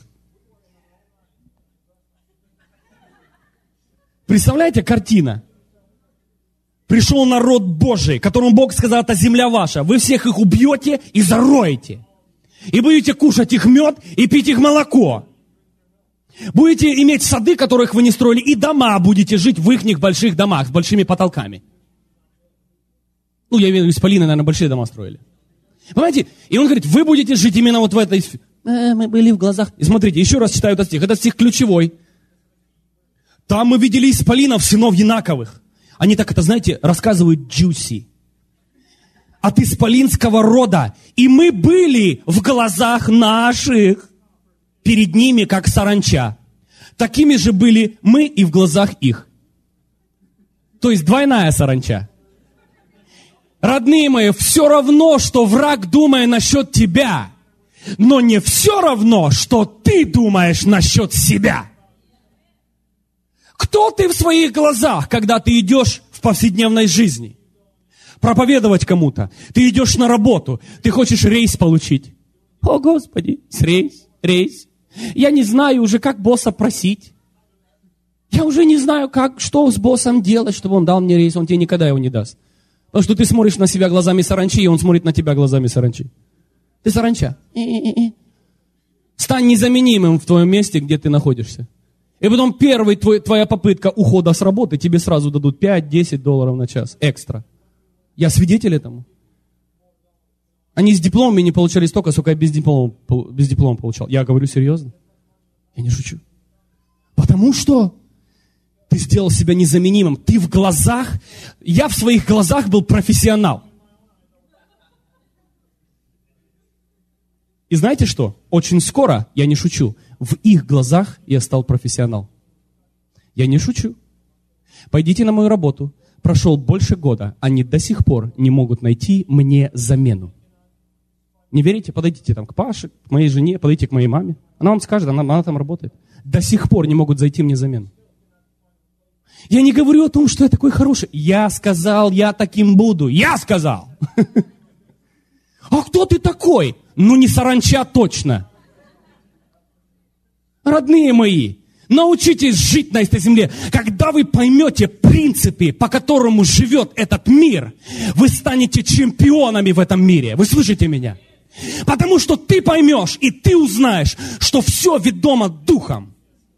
Speaker 1: Представляете, картина? Пришел народ Божий, которому Бог сказал, это земля ваша. Вы всех их убьете и зароете. И будете кушать их мед и пить их молоко. Будете иметь сады, которых вы не строили, и дома будете жить в их больших домах с большими потолками. Ну, я имею в виду, исполины, наверное, большие дома строили. Понимаете? И он говорит, вы будете жить именно вот в этой... Мы были в глазах... И смотрите, еще раз читаю этот стих. Этот стих ключевой. Там мы видели исполинов, сынов Янаковых. Они так это, знаете, рассказывают juicy. От исполинского рода. И мы были в глазах наших перед ними, как саранча. Такими же были мы и в глазах их. То есть двойная саранча. Родные мои, все равно, что враг думает насчет тебя, но не все равно, что ты думаешь насчет себя. Кто ты в своих глазах, когда ты идешь в повседневной жизни? Проповедовать кому-то. Ты идешь на работу, ты хочешь рейс получить. О, Господи, рейс. Я не знаю уже, как босса просить. Я уже не знаю, что с боссом делать, чтобы он дал мне рейс. Он тебе никогда его не даст. Потому что ты смотришь на себя глазами саранчи, и он смотрит на тебя глазами саранчи. Ты саранча. Стань незаменимым в твоем месте, где ты находишься. И потом твоя попытка ухода с работы, тебе сразу дадут $5-10 на час экстра. Я свидетель этому. Они с дипломами не получали столько, сколько я без диплома получал. Я говорю серьезно. Я не шучу. Потому что ты сделал себя незаменимым. Ты в глазах, я в своих глазах был профессионал. И знаете что? Очень скоро, я не шучу, в их глазах я стал профессионал. Я не шучу. Пойдите на мою работу. Прошел больше года, они до сих пор не могут найти мне замену. Не верите? Подойдите там к Паше, к моей жене, подойдите к моей маме. Она вам скажет, она там работает. До сих пор не могут зайти мне замену. Я не говорю о том, что я такой хороший. Я сказал, я таким буду. Я сказал. А кто ты такой? Ну, не саранча точно. Родные мои, научитесь жить на этой земле. Когда вы поймете принципы, по которым живет этот мир, вы станете чемпионами в этом мире. Вы слышите меня? Потому что ты поймешь и ты узнаешь, что все ведомо Духом.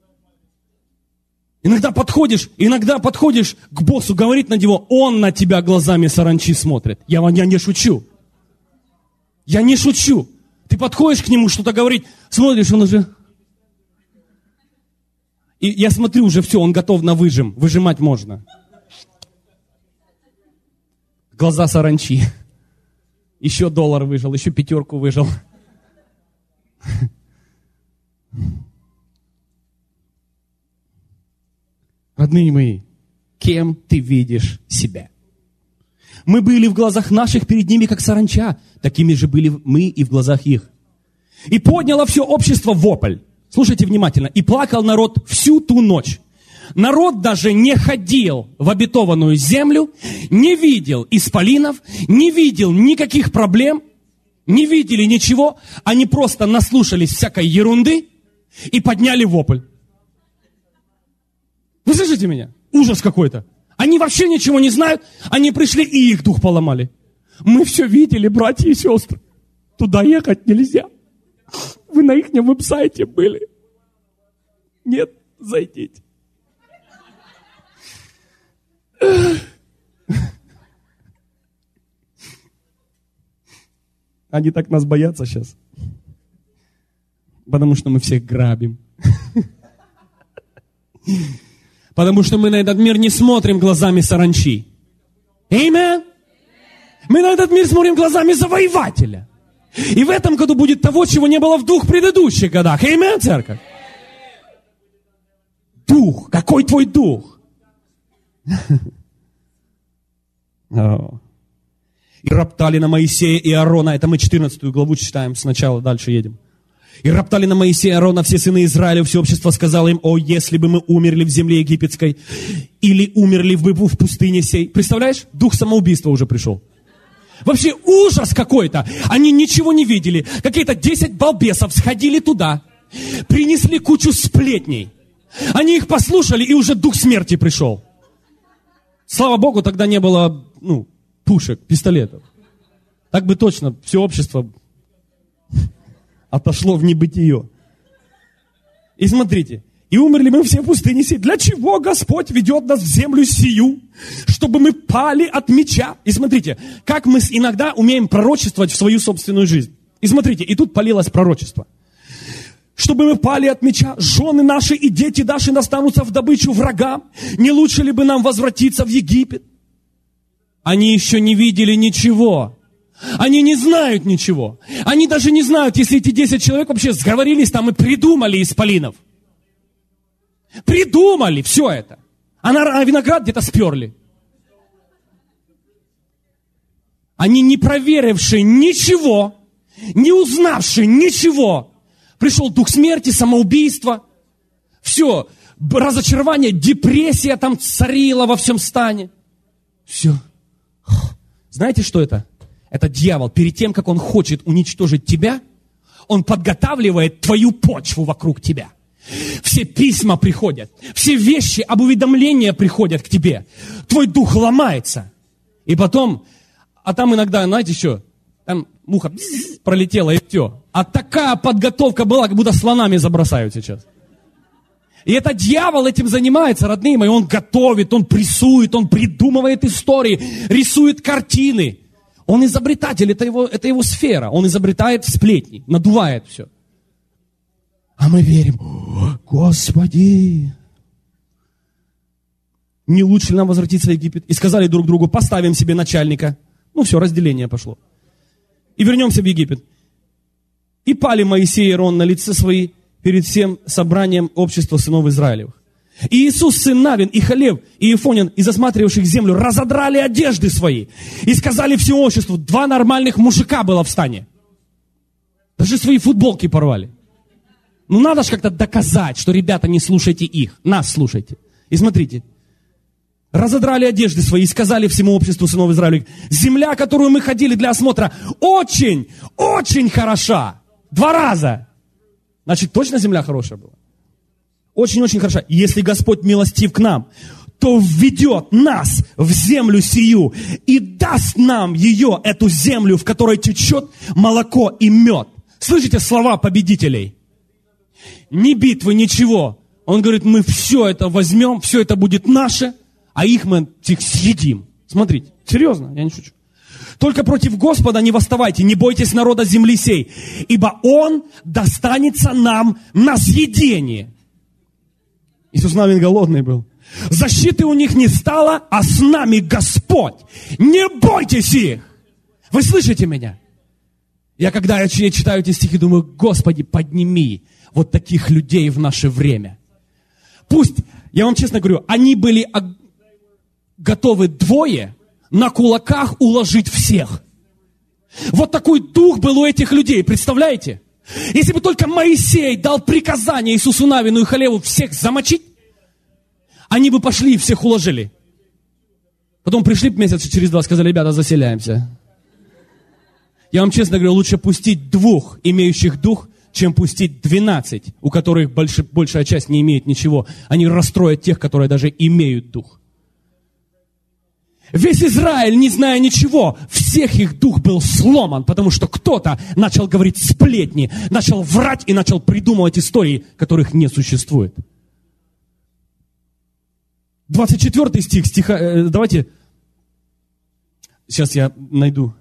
Speaker 1: Иногда подходишь к боссу, говорит на него, он на тебя глазами саранчи смотрит. Я не шучу. Я не шучу. Ты подходишь к нему, что-то говорить, смотришь, он уже... И я смотрю, уже все, он готов на выжим. Выжимать можно. Глаза саранчи. Еще $1 выжил, еще 5 выжил. Родные мои, кем ты видишь себя? Мы были в глазах наших перед ними, как саранча. Такими же были мы и в глазах их. И подняло все общество вопль. Слушайте внимательно. И плакал народ всю ту ночь. Народ даже не ходил в обетованную землю, не видел исполинов, не видел никаких проблем, не видели ничего. Они просто наслушались всякой ерунды и подняли вопль. Вы слышите меня? Ужас какой-то. Они вообще ничего не знают. Они пришли и их дух поломали. Мы все видели, братья и сестры. Туда ехать нельзя. Вы на их веб-сайте были? Нет, зайдите. Они так нас боятся сейчас. Потому что мы всех грабим. Потому что мы на этот мир не смотрим глазами саранчи. Аминь. Мы на этот мир смотрим глазами завоевателя. И в этом году будет того, чего не было в 2 предыдущих годах. Аминь, церковь. Дух. Какой твой дух? И роптали на Моисея и Аарона. Это мы 14 главу читаем сначала, дальше едем. И роптали на Моисея и Аарона все сыны Израиля, все общество сказало им: о, если бы мы умерли в земле египетской, или умерли в пустыне сей. Представляешь? Дух самоубийства уже пришел. Вообще ужас какой-то. Они ничего не видели. Какие-то 10 балбесов сходили туда, принесли кучу сплетней. Они их послушали, и уже дух смерти пришел. Слава Богу, тогда не было, пушек, пистолетов. Так бы точно все общество отошло в небытие. И смотрите, и умерли мы все в пустыне сей. Для чего Господь ведет нас в землю сию? Чтобы мы пали от меча. И смотрите, как мы иногда умеем пророчествовать в свою собственную жизнь. И смотрите, и тут полилось пророчество. Чтобы мы пали от меча, жены наши и дети наши достанутся в добычу врагам. Не лучше ли бы нам возвратиться в Египет? Они еще не видели ничего. Они не знают ничего. Они даже не знают, если эти 10 человек вообще сговорились там и придумали исполинов. Придумали все это. А виноград где-то сперли. Они, не проверившие ничего, не узнавшие ничего, пришел дух смерти, самоубийство. Все, разочарование, депрессия там царила во всем стане. Все. Знаете, что это? Это дьявол. Перед тем, как он хочет уничтожить тебя, он подготавливает твою почву вокруг тебя. Все письма приходят, все вещи об уведомлении приходят к тебе. Твой дух ломается. И потом, а там иногда, знаете что, там муха пролетела и все. А такая подготовка была, как будто слонами забросают сейчас. И это дьявол этим занимается, родные мои. Он готовит, он прессует, он придумывает истории, рисует картины. Он изобретатель, это его сфера. Он изобретает сплетни, надувает все. А мы верим: Господи, не лучше ли нам возвратиться в Египет? И сказали друг другу: поставим себе начальника. Все, разделение пошло. И вернемся в Египет. И пали Моисей и Аарон на лице свои перед всем собранием общества сынов Израилевых. И Иисус, сын Навин, и Халев, и Ифонин, из осматривавших землю, разодрали одежды свои. И сказали всему обществу: 2 нормальных мужика было в стане. Даже свои футболки порвали. Надо же как-то доказать, что, ребята, не слушайте их, нас слушайте. И смотрите, разодрали одежды свои и сказали всему обществу сынов Израиля: земля, которую мы ходили для осмотра, очень, очень хороша. 2 раза. Значит, точно земля хорошая была? Очень-очень хороша. Если Господь милостив к нам, то введет нас в землю сию и даст нам ее, эту землю, в которой течет молоко и мед. Слышите слова победителей? Ни битвы, ничего. Он говорит, мы все это возьмем, все это будет наше, а мы их съедим. Смотрите, серьезно, я не шучу. Только против Господа не восставайте, не бойтесь народа земли сей, ибо Он достанется нам на съедение. Иисус Навин голодный был. Защиты у них не стало, а с нами Господь. Не бойтесь их. Вы слышите меня? Когда я читаю эти стихи, думаю, Господи, подними вот таких людей в наше время. Пусть, я вам честно говорю, они были готовы 2 на кулаках уложить всех. Вот такой дух был у этих людей, представляете? Если бы только Моисей дал приказание Иисусу Навину и Халеву всех замочить, они бы пошли и всех уложили. Потом пришли месяца через 2, сказали, ребята, заселяемся. Я вам честно говорю, лучше пустить 2 имеющих дух, чем пустить 12, у которых большая часть не имеет ничего. Они расстроят тех, которые даже имеют дух. Весь Израиль, не зная ничего, всех их дух был сломан, потому что кто-то начал говорить сплетни, начал врать и начал придумывать истории, которых не существует. 24 стиха, давайте, сейчас я найду.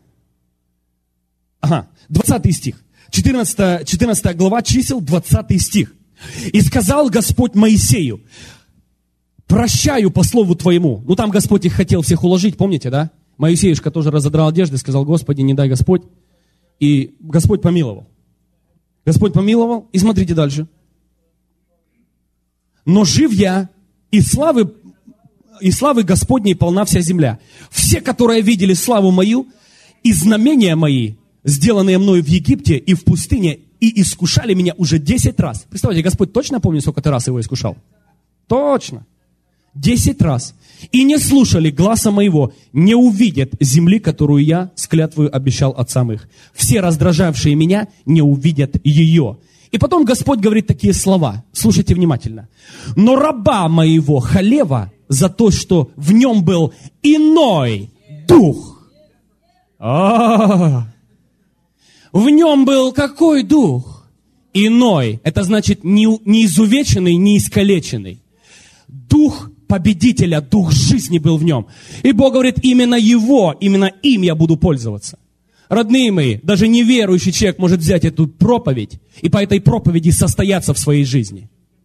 Speaker 1: 20 стих, 14 глава чисел, 20 стих. «И сказал Господь Моисею, прощаю по слову твоему». Там Господь их хотел всех уложить, помните, да? Моисеюшка тоже разодрал одежды, сказал, Господи, не дай Господь. И Господь помиловал. Господь помиловал, и смотрите дальше. «Но жив я, и славы Господней полна вся земля. Все, которые видели славу мою, и знамения мои, сделанные мною в Египте и в пустыне, и искушали меня уже 10 раз». Представляете, Господь точно помнит, сколько ты раз его искушал? Точно. 10 раз. «И не слушали гласа моего, не увидят земли, которую я с клятвою обещал отцам их. Все раздражавшие меня не увидят ее». И потом Господь говорит такие слова. Слушайте внимательно. «Но раба моего Халева за то, что в нем был иной дух». В нем был какой дух? Иной. Это значит не изувеченный, не искалеченный. Дух победителя, дух жизни был в нем. И Бог говорит, именно им я буду пользоваться. Родные мои, даже неверующий человек может взять эту проповедь и по этой проповеди состояться в своей жизни.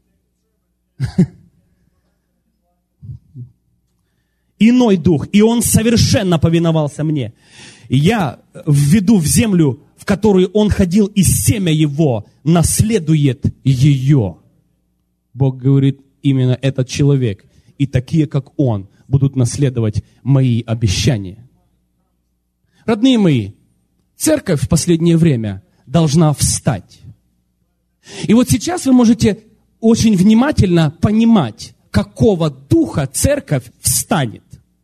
Speaker 1: Иной дух, и он совершенно повиновался мне. Я введу в землю, в которую он ходил, и семя его наследует ее. Бог говорит, именно этот человек и такие, как он, будут наследовать мои обещания. Родные мои, церковь в последнее время должна встать. И вот сейчас вы можете очень внимательно понимать, какого духа церковь встанет.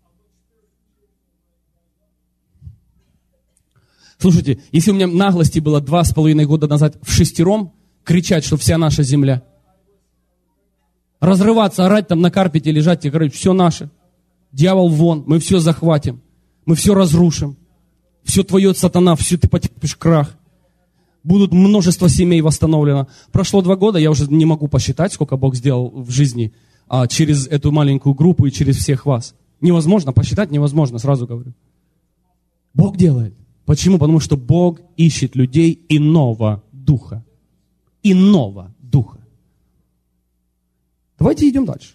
Speaker 1: Слушайте, если у меня наглости было 2,5 года назад вшестером кричать, что вся наша земля, разрываться, орать там на карпете, лежать и говорить, все наше, дьявол вон, мы все захватим, мы все разрушим, все твое, сатана, все ты потерпишь крах. Будут множество семей восстановлено. Прошло 2 года, я уже не могу посчитать, сколько Бог сделал в жизни через эту маленькую группу и через всех вас. Невозможно, посчитать невозможно, сразу говорю. Бог делает. Почему? Потому что Бог ищет людей иного духа. Иного духа. Давайте идем дальше.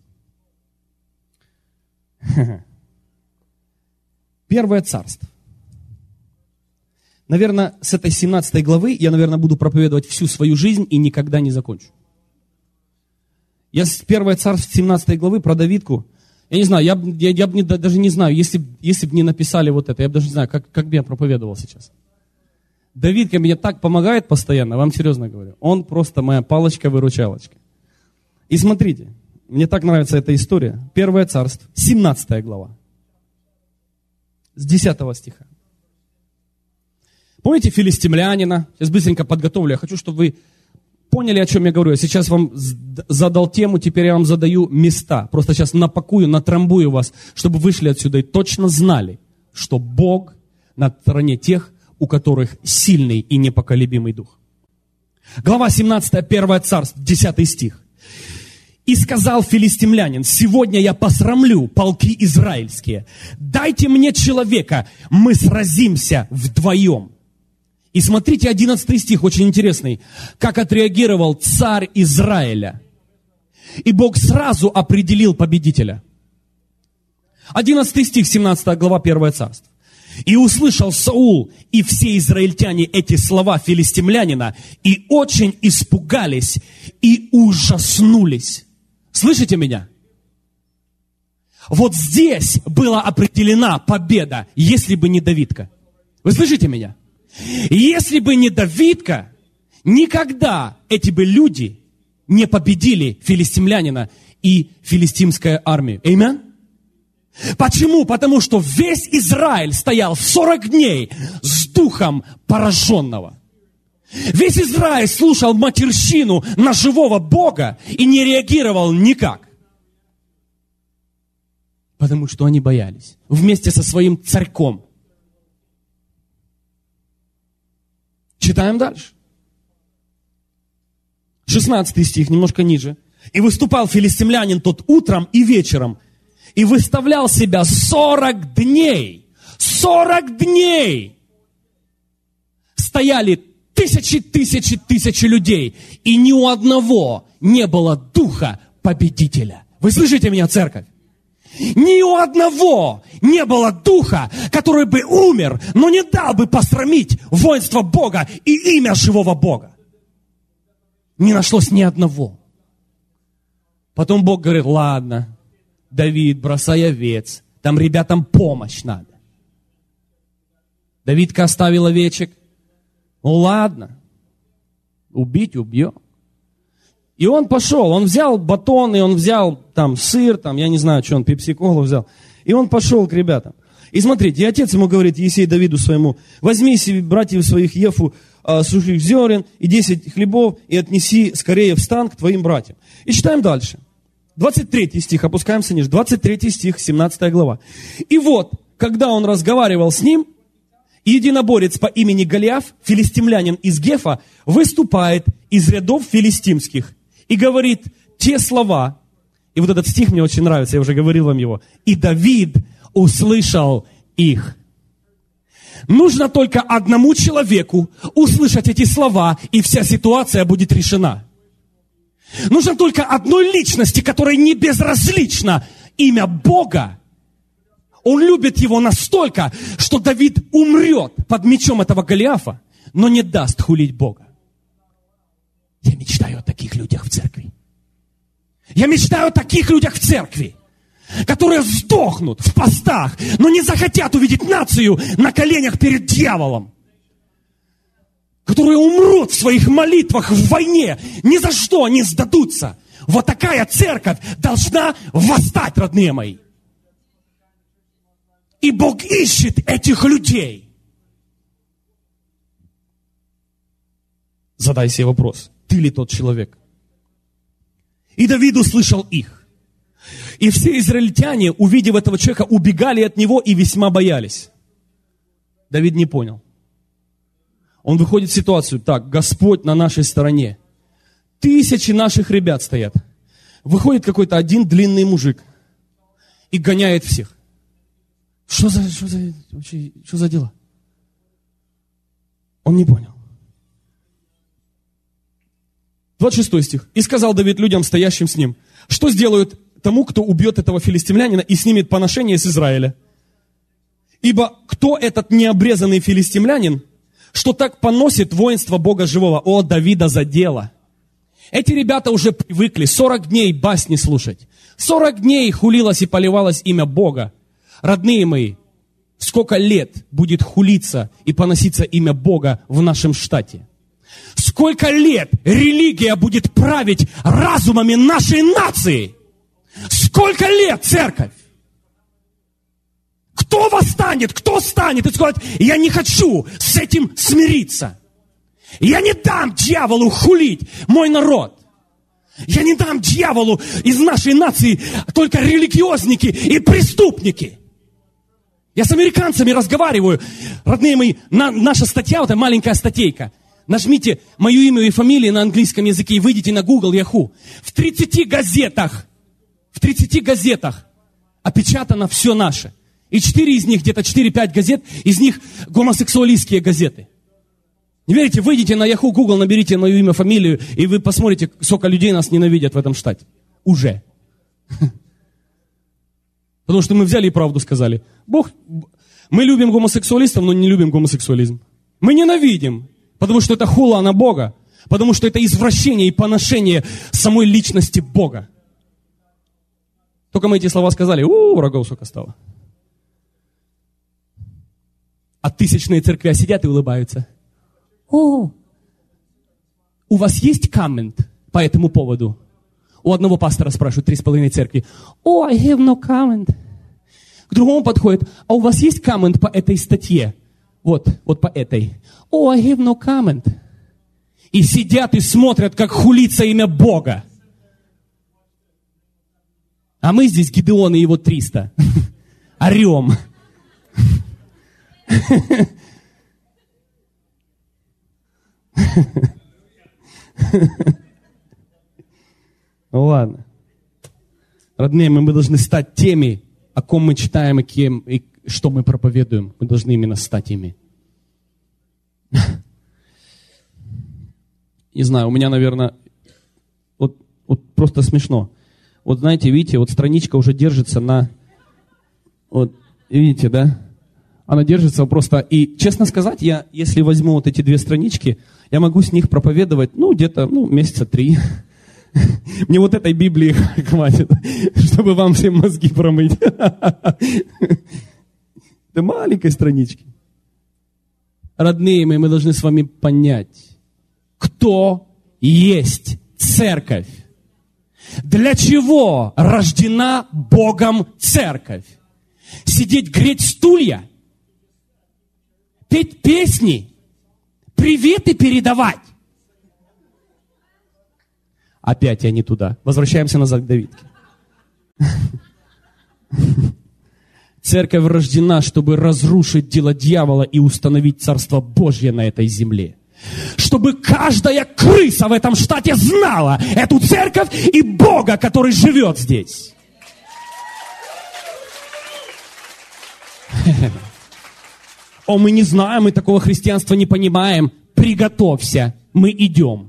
Speaker 1: Первое царство. Наверное, с этой 17 главы я, буду проповедовать всю свою жизнь и никогда не закончу. Я с Первое царство 17 главы про Давидку, я не знаю, я даже не знаю, если бы не написали вот это, я даже не знаю, как бы я проповедовал сейчас. Давидка мне так помогает постоянно, вам серьезно говорю. Он просто моя палочка-выручалочка. И смотрите, Мне так нравится эта история. 1 Царств, 17 глава. С 10 стиха. Помните филистимлянина? Сейчас быстренько подготовлю. Я хочу, чтобы вы поняли, о чем я говорю. Я сейчас вам задал тему, теперь я вам задаю места. Просто сейчас напакую, натрамбую вас, чтобы вышли отсюда и точно знали, что Бог на стороне тех, у которых сильный и непоколебимый дух. Глава 17, 1 Царств, 10 стих. «И сказал филистимлянин: сегодня я посрамлю полки израильские. Дайте мне человека, мы сразимся вдвоем». И смотрите, 11 стих, очень интересный. Как отреагировал царь Израиля. И Бог сразу определил победителя. 11 стих, 17 глава, 1 Царств. «И услышал Саул и все израильтяне эти слова филистимлянина, и очень испугались, и ужаснулись». Слышите меня? Вот здесь была определена победа, если бы не Давидка. Вы слышите меня? Если бы не Давидка, никогда эти бы люди не победили филистимлянина и филистимскую армию. Аминь? Почему? Потому что весь Израиль стоял 40 дней с духом пораженного. Весь Израиль слушал матерщину на живого Бога и не реагировал никак. Потому что они боялись. Вместе со своим царьком. Читаем дальше. 16 стих, немножко ниже. «И выступал филистимлянин тот утром и вечером, и выставлял себя 40 дней. 40 дней! Стояли тысячи людей, и ни у одного не было духа победителя». Вы слышите меня, церковь? Ни у одного не было духа, который бы умер, но не дал бы посрамить воинство Бога и имя живого Бога. Не нашлось ни одного. Потом Бог говорит: ладно, Давид, бросай овец, там ребятам помощь надо. Давидка оставил овечек. Ну ладно, убить убьем. И он пошел, он взял батон, и он взял там сыр, там, я не знаю, что он, пепси-колу взял. И он пошел к ребятам. И смотрите, и отец ему говорит, Иисей Давиду своему: возьми себе братьев своих Ефу сухих зерен и 10 хлебов, и отнеси скорее в стан к твоим братьям. И читаем дальше. 23 стих, опускаемся ниже. 23 стих, 17 глава. И вот, когда он разговаривал с ним, единоборец по имени Голиаф, филистимлянин из Гефа, выступает из рядов филистимских и говорит те слова. И вот этот стих мне очень нравится, я уже говорил вам его. «И Давид услышал их». Нужно только одному человеку услышать эти слова, и вся ситуация будет решена. Нужно только одной личности, которой не безразлично имя Бога. Он любит его настолько, что Давид умрет под мечом этого Голиафа, но не даст хулить Бога. Я мечтаю о таких людях в церкви. Я мечтаю о таких людях в церкви, которые сдохнут в постах, но не захотят увидеть нацию на коленях перед дьяволом. Которые умрут в своих молитвах в войне, ни за что не сдадутся. Вот такая церковь должна восстать, родные мои. И Бог ищет этих людей. Задай себе вопрос: ты ли тот человек? И Давид услышал их. И все израильтяне, увидев этого человека, убегали от него и весьма боялись. Давид не понял. Он выходит в ситуацию: так, Господь на нашей стороне. Тысячи наших ребят стоят. Выходит какой-то один длинный мужик и гоняет всех. Что за дела? Он не понял. 26 стих. «И сказал Давид людям, стоящим с ним: что сделают тому, кто убьет этого филистимлянина и снимет поношение с Израиля? Ибо кто этот необрезанный филистимлянин, что так поносит воинство Бога живого? О, Давида за дело!» Эти ребята уже привыкли 40 дней басни слушать. 40 дней хулилось и поливалось имя Бога. Родные мои, сколько лет будет хулиться и поноситься имя Бога в нашем штате? Сколько лет религия будет править разумами нашей нации? Сколько лет церковь? Кто восстанет, кто станет и скажет, я не хочу с этим смириться. Я не дам дьяволу хулить мой народ. Я не дам дьяволу из нашей нации только религиозники и преступники. Я с американцами разговариваю. Родные мои, наша статья, вот эта маленькая статейка. Нажмите мое имя и фамилию на английском языке и выйдите на Google, Yahoo. В 30 газетах опечатано все наше. И 4 из них, где-то 4-5 газет, из них гомосексуалистские газеты. Не верите? Выйдите на Yahoo, Google, наберите мое имя, фамилию, и вы посмотрите, сколько людей нас ненавидят в этом штате. Уже. Потому что мы взяли и правду сказали. Мы любим гомосексуалистов, но не любим гомосексуализм. Мы ненавидим, потому что это хула на Бога, потому что это извращение и поношение самой личности Бога. Только мы эти слова сказали, врагов сколько стало. А тысячные церкви сидят и улыбаются. У вас есть коммент по этому поводу? У одного пастора спрашивают 3,5 церкви. I have no comment. К другому подходит, а у вас есть коммент по этой статье? Вот по этой. I have no comment. И сидят и смотрят, как хулится имя Бога. А мы здесь Гидеон и его 300. Орем. Ну ладно. Родные, мы должны стать теми, о ком мы читаем и что мы проповедуем. Мы должны именно стать ими. Не знаю, у меня, наверное, вот просто смешно. Вот знаете, видите, вот страничка уже держится на... Вот, видите, да? Она держится просто... И, честно сказать, я, если возьму вот эти 2 странички, я могу с них проповедовать, где-то, месяца 3. Мне вот этой Библии хватит, чтобы вам всем мозги промыть. Это маленькой странички. Родные мои, мы должны с вами понять, кто есть церковь. Для чего рождена Богом церковь? Сидеть, греть стулья? Петь песни? Приветы передавать? Опять я не туда. Возвращаемся назад к Давидке. Церковь рождена, чтобы разрушить дело дьявола и установить Царство Божье на этой земле. Чтобы каждая крыса в этом штате знала эту церковь и Бога, который живет здесь. Мы не знаем, мы такого христианства не понимаем. Приготовься, мы идем.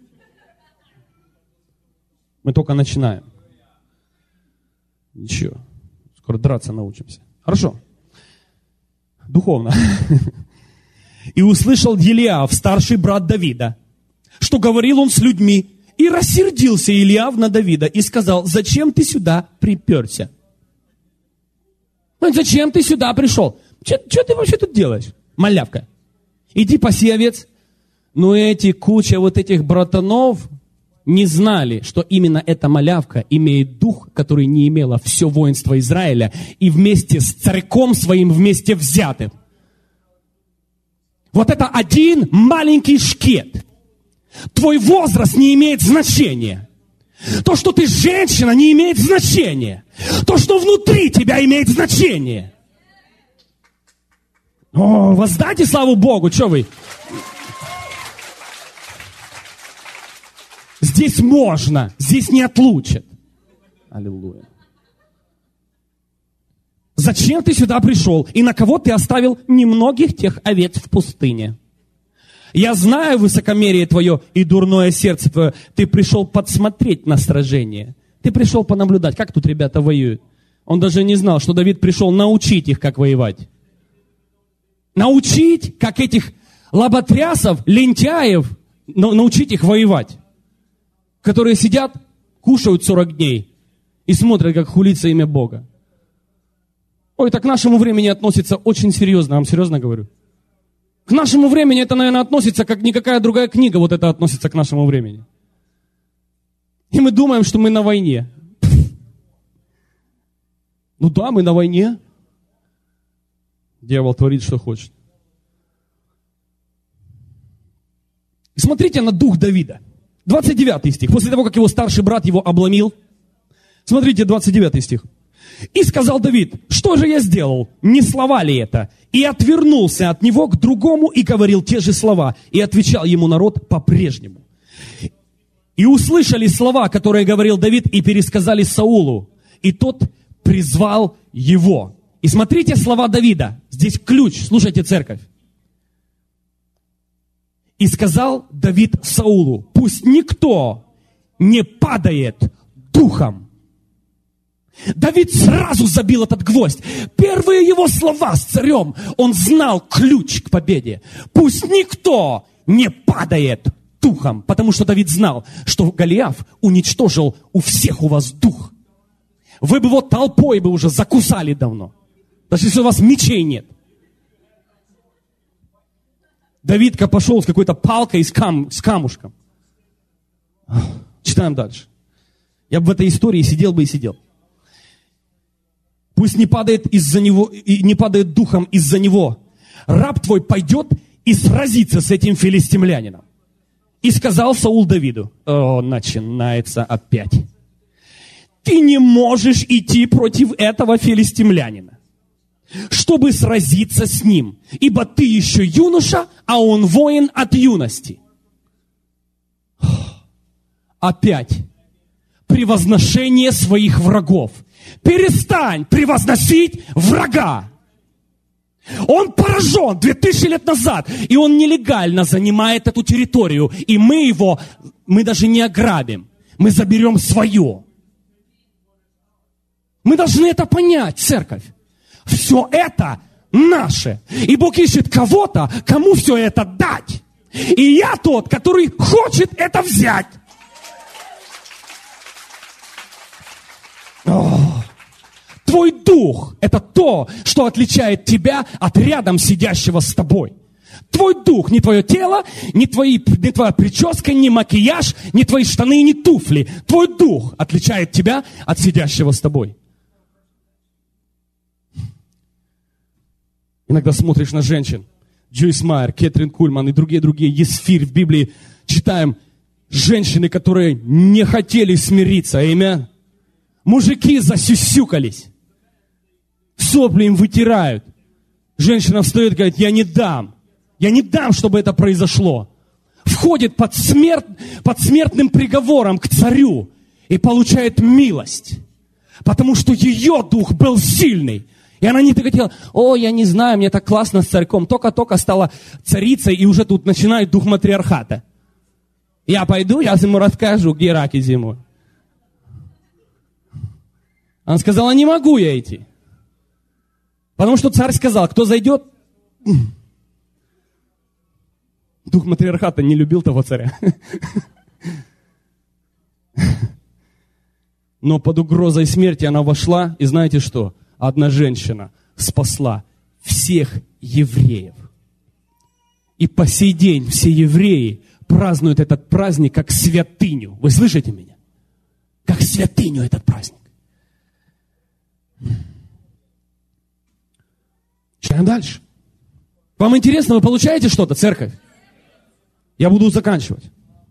Speaker 1: Мы только начинаем. Ничего. Скоро драться научимся. Хорошо. Духовно. И услышал Елиав, старший брат Давида, что говорил он с людьми. И рассердился Елиав на Давида и сказал, зачем ты сюда приперся? Зачем ты сюда пришел? Что ты вообще тут делаешь? Малявка. Иди паси овец. Но куча вот этих братанов не знали, что именно эта малявка имеет дух, который не имело все воинство Израиля, и вместе с царьком своим вместе взятым. Вот это один маленький шкет. Твой возраст не имеет значения. То, что ты женщина, не имеет значения. То, что внутри тебя имеет значение. Воздайте славу Богу, что вы? Здесь можно, здесь не отлучат. Аллилуйя. Зачем ты сюда пришел? И на кого ты оставил немногих тех овец в пустыне? Я знаю высокомерие твое и дурное сердце твое. Ты пришел подсмотреть на сражение. Ты пришел понаблюдать, как тут ребята воюют. Он даже не знал, что Давид пришел научить их, как воевать. Научить, как этих лоботрясов, лентяев, научить их воевать. Которые сидят, кушают 40 дней и смотрят, как хулится имя Бога. Это к нашему времени относится очень серьезно, я вам серьезно говорю. К нашему времени это, наверное, относится, как никакая другая книга вот это относится к нашему времени. И мы думаем, что мы на войне. Ну да, мы на войне. Дьявол творит, что хочет. И смотрите на дух Давида. 29 стих. После того, как его старший брат его обломил. Смотрите, 29 стих. «И сказал Давид, что же я сделал? Не слова ли это? И отвернулся от него к другому и говорил те же слова. И отвечал ему народ по-прежнему. И услышали слова, которые говорил Давид, и пересказали Саулу. И тот призвал его». И смотрите слова Давида. Здесь ключ. Слушайте, церковь. «И сказал Давид Саулу, пусть никто не падает духом». Давид сразу забил этот гвоздь. Первые его слова с царем, он знал ключ к победе. Пусть никто не падает духом, потому что Давид знал, что Голиаф уничтожил у всех у вас дух. Вы бы его толпой бы уже закусали давно, даже если у вас мечей нет. Давидка пошел с какой-то палкой с камушком. Читаем дальше. Я бы в этой истории сидел бы и сидел. Пусть не падает из-за него, и не падает духом из-за него. Раб твой пойдет и сразится с этим филистимлянином. И сказал Саул Давиду, начинается опять. Ты не можешь идти против этого филистимлянина, чтобы сразиться с ним, ибо ты еще юноша, а он воин от юности. Опять превозношение своих врагов. Перестань превозносить врага. Он поражен 2000 лет назад, и он нелегально занимает эту территорию, и мы даже не ограбим, мы заберем свое. Мы должны это понять, церковь. Все это наше. И Бог ищет кого-то, кому все это дать. И я тот, который хочет это взять. Твой дух – это то, что отличает тебя от рядом сидящего с тобой. Твой дух, не твое тело, не твоя прическа, не макияж, не твои штаны, не туфли. Твой дух отличает тебя от сидящего с тобой. Иногда смотришь на женщин. Джойс Майер, Кэтрин Кульман и другие. Есфирь в Библии читаем. Женщины, которые не хотели смириться. Аминь. Мужики засюсюкались. Сопли им вытирают. Женщина встает и говорит, я не дам, чтобы это произошло. Входит под смертным приговором к царю и получает милость. Потому что ее дух был сильный. И она не хотела, я не знаю, мне так классно с царьком. Только-только стала царицей, и уже тут начинает дух матриархата. Я пойду, я ему расскажу, где раки зимой. Она сказала, не могу я идти. Потому что царь сказал, кто зайдет... Дух матриархата не любил того царя. Но под угрозой смерти она вошла, и знаете что? Одна женщина спасла всех евреев. И по сей день все евреи празднуют этот праздник как святыню. Вы слышите меня? Как святыню этот праздник. Читаем дальше. Вам интересно, вы получаете что-то, церковь? Я буду заканчивать.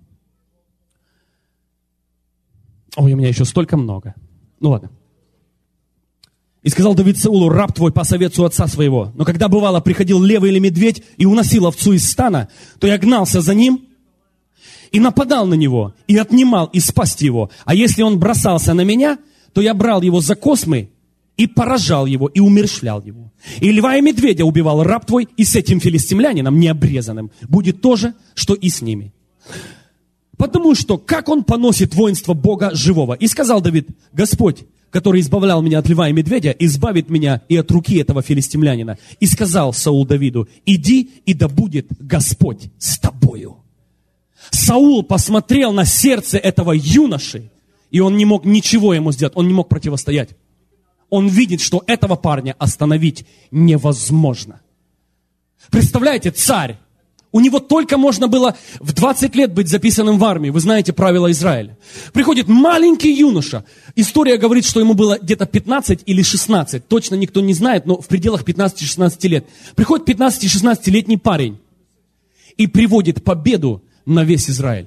Speaker 1: Ой, у меня еще столько много. Ну ладно. И сказал Давид Саулу, раб твой по совету отца своего. Но когда бывало, приходил лев или медведь и уносил овцу из стана, то я гнался за ним и нападал на него, и отнимал из пасти его. А если он бросался на меня, то я брал его за космы и поражал его, и умерщвлял его. И льва и медведя убивал раб твой, и с этим филистимлянином необрезанным будет то же, что и с ними. Потому что, как он поносит воинство Бога живого. И сказал Давид, Господь, который избавлял меня от льва и медведя, избавит меня и от руки этого филистимлянина. И сказал Саул Давиду, иди, и да будет Господь с тобою. Саул посмотрел на сердце этого юноши, и он не мог ничего ему сделать, он не мог противостоять. Он видит, что этого парня остановить невозможно. Представляете, царь У него только можно было в 20 лет быть записанным в армии. Вы знаете правила Израиля. Приходит маленький юноша. История говорит, что ему было где-то 15 или 16. Точно никто не знает, но в пределах 15-16 лет. Приходит 15-16-летний парень и приводит победу на весь Израиль.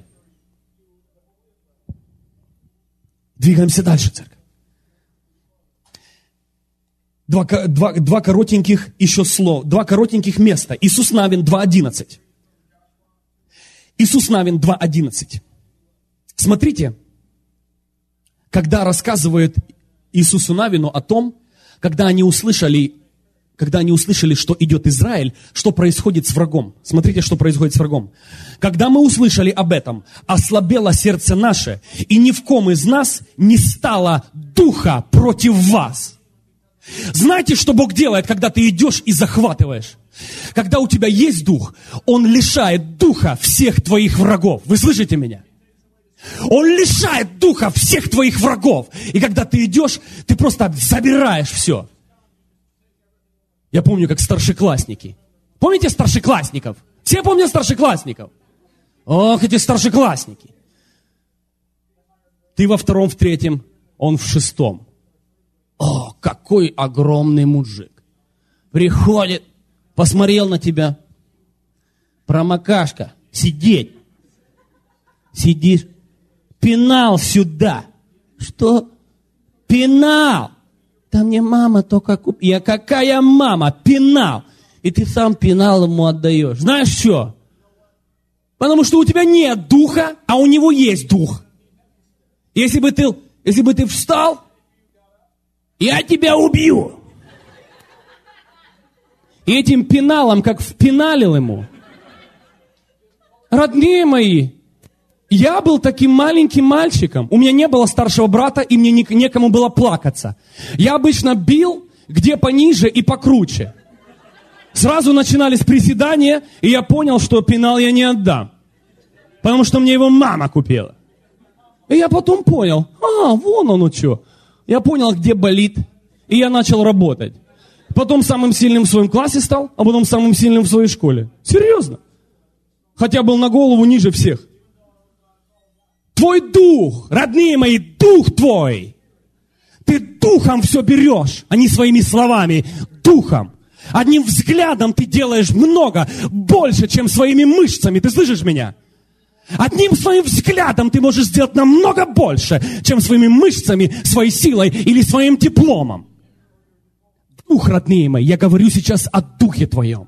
Speaker 1: Двигаемся дальше, церковь. Два коротеньких еще слова, два коротеньких места. Иисус Навин 2:11. Иисус Навин 2:11. Смотрите, когда рассказывает Иисусу Навину о том, когда они услышали, что идет Израиль, что происходит с врагом. Смотрите, что происходит с врагом. Когда мы услышали об этом, ослабело сердце наше, и ни в ком из нас не стало духа против вас. Знаете, что Бог делает, когда ты идешь и захватываешь? Когда у тебя есть дух, Он лишает духа всех твоих врагов. Вы слышите меня? Он лишает духа всех твоих врагов. И когда ты идешь, ты просто забираешь все. Я помню, как старшеклассники. Помните старшеклассников? Все помнят старшеклассников? Ох, эти старшеклассники. Ты во 2-м, в 3-м, он в 6-м. О, какой огромный мужик. Приходит, посмотрел на тебя. Промокашка, сидеть. Сидишь. Пенал сюда. Что? Пенал. Да мне мама только купила. Я какая мама? Пенал. И ты сам пенал ему отдаешь. Знаешь что? Потому что у тебя нет духа, а у него есть дух. Если бы ты встал, я тебя убью. И этим пеналом, как впеналил ему. Родные мои, я был таким маленьким мальчиком. У меня не было старшего брата, и мне некому было плакаться. Я обычно бил где пониже и покруче. Сразу начинались приседания, и я понял, что пенал я не отдам. Потому что мне его мама купила. И я потом понял, вон оно что. Я понял, где болит, и я начал работать. Потом самым сильным в своем классе стал, а потом самым сильным в своей школе. Серьезно. Хотя был на голову ниже всех. Твой дух, родные мои, дух твой. Ты духом все берешь, а не своими словами. Духом. Одним взглядом ты делаешь много, больше, чем своими мышцами. Ты слышишь меня? Одним своим взглядом ты можешь сделать намного больше, чем своими мышцами, своей силой или своим дипломом. Дух, родные мои, я говорю сейчас о духе твоем.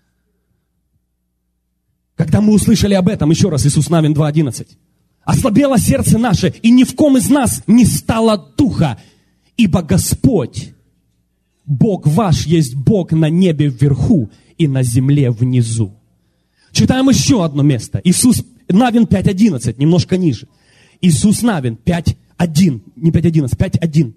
Speaker 1: Когда мы услышали об этом, еще раз, Иисус Навин 2:11. Ослабело сердце наше, и ни в ком из нас не стало духа, ибо Господь, Бог ваш, есть Бог на небе вверху и на земле внизу. Читаем еще одно место. Иисус Навин 5:11, немножко ниже. Иисус Навин 5:1, не 5:11, 5:1.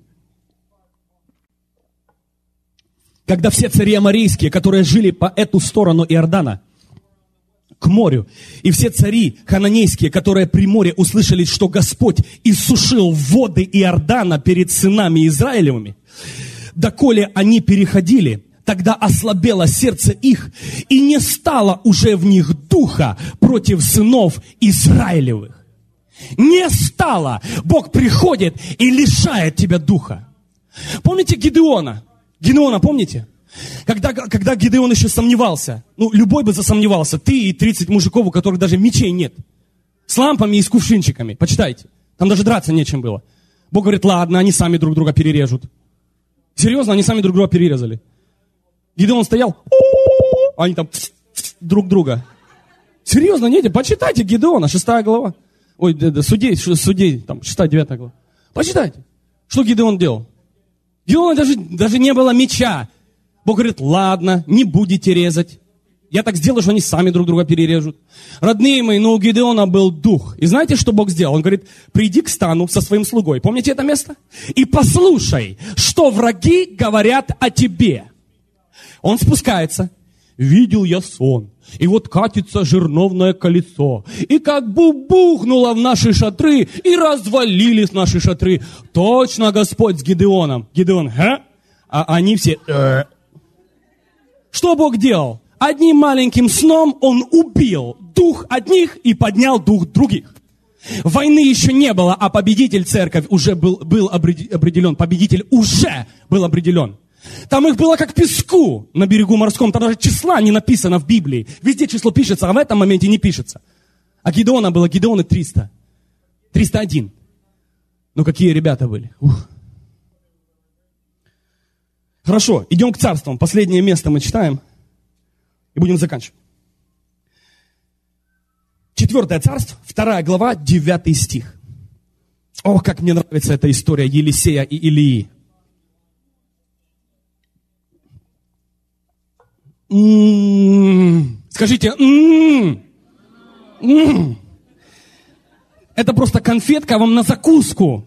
Speaker 1: Когда все цари аморейские, которые жили по эту сторону Иордана, к морю, и все цари хананейские, которые при море услышали, что Господь иссушил воды Иордана перед сынами Израилевыми, доколе они переходили, тогда ослабело сердце их, и не стало уже в них духа против сынов Израилевых. Не стало. Бог приходит и лишает тебя духа. Помните Гидеона? Гидеона, помните? Когда Гидеон еще сомневался, любой бы засомневался, ты и 30 мужиков, у которых даже мечей нет, с лампами и с кувшинчиками, почитайте, там даже драться нечем было. Бог говорит, ладно, они сами друг друга перережут. Серьезно, они сами друг друга перерезали. Гидеон стоял, они там друг друга. Серьезно, нет, почитайте Гидеона, 6 глава. Ой, судей, там, 6-9 глава. Почитайте, что Гидеон делал. Гидеона даже не было меча. Бог говорит, ладно, не будете резать. Я так сделаю, что они сами друг друга перережут. Родные мои, но у Гидеона был дух. И знаете, что Бог сделал? Он говорит, приди к стану со своим слугой. Помните это место? И послушай, что враги говорят о тебе. Он спускается. Видел я сон. И вот катится жерновное колесо. И как бы бухнуло в наши шатры, и развалились наши шатры. Точно Господь с Гидеоном. Гидеон, а они все... Что Бог делал? одним маленьким сном он убил дух одних и поднял дух других. Войны еще не было, а победитель церковь уже был определен. Победитель уже был определен. Там их было как песку на берегу морском. Там даже числа не написано в Библии. Везде число пишется, а в этом моменте не пишется. А Гидеоны 300. 301. Ну какие ребята были. Ух. Хорошо, идем к царствам. Последнее место мы читаем. И будем заканчивать. 4 царство, 2 глава, 9 стих. Ох, как мне нравится эта история Елисея и Илии. Скажите, это просто конфетка вам на закуску.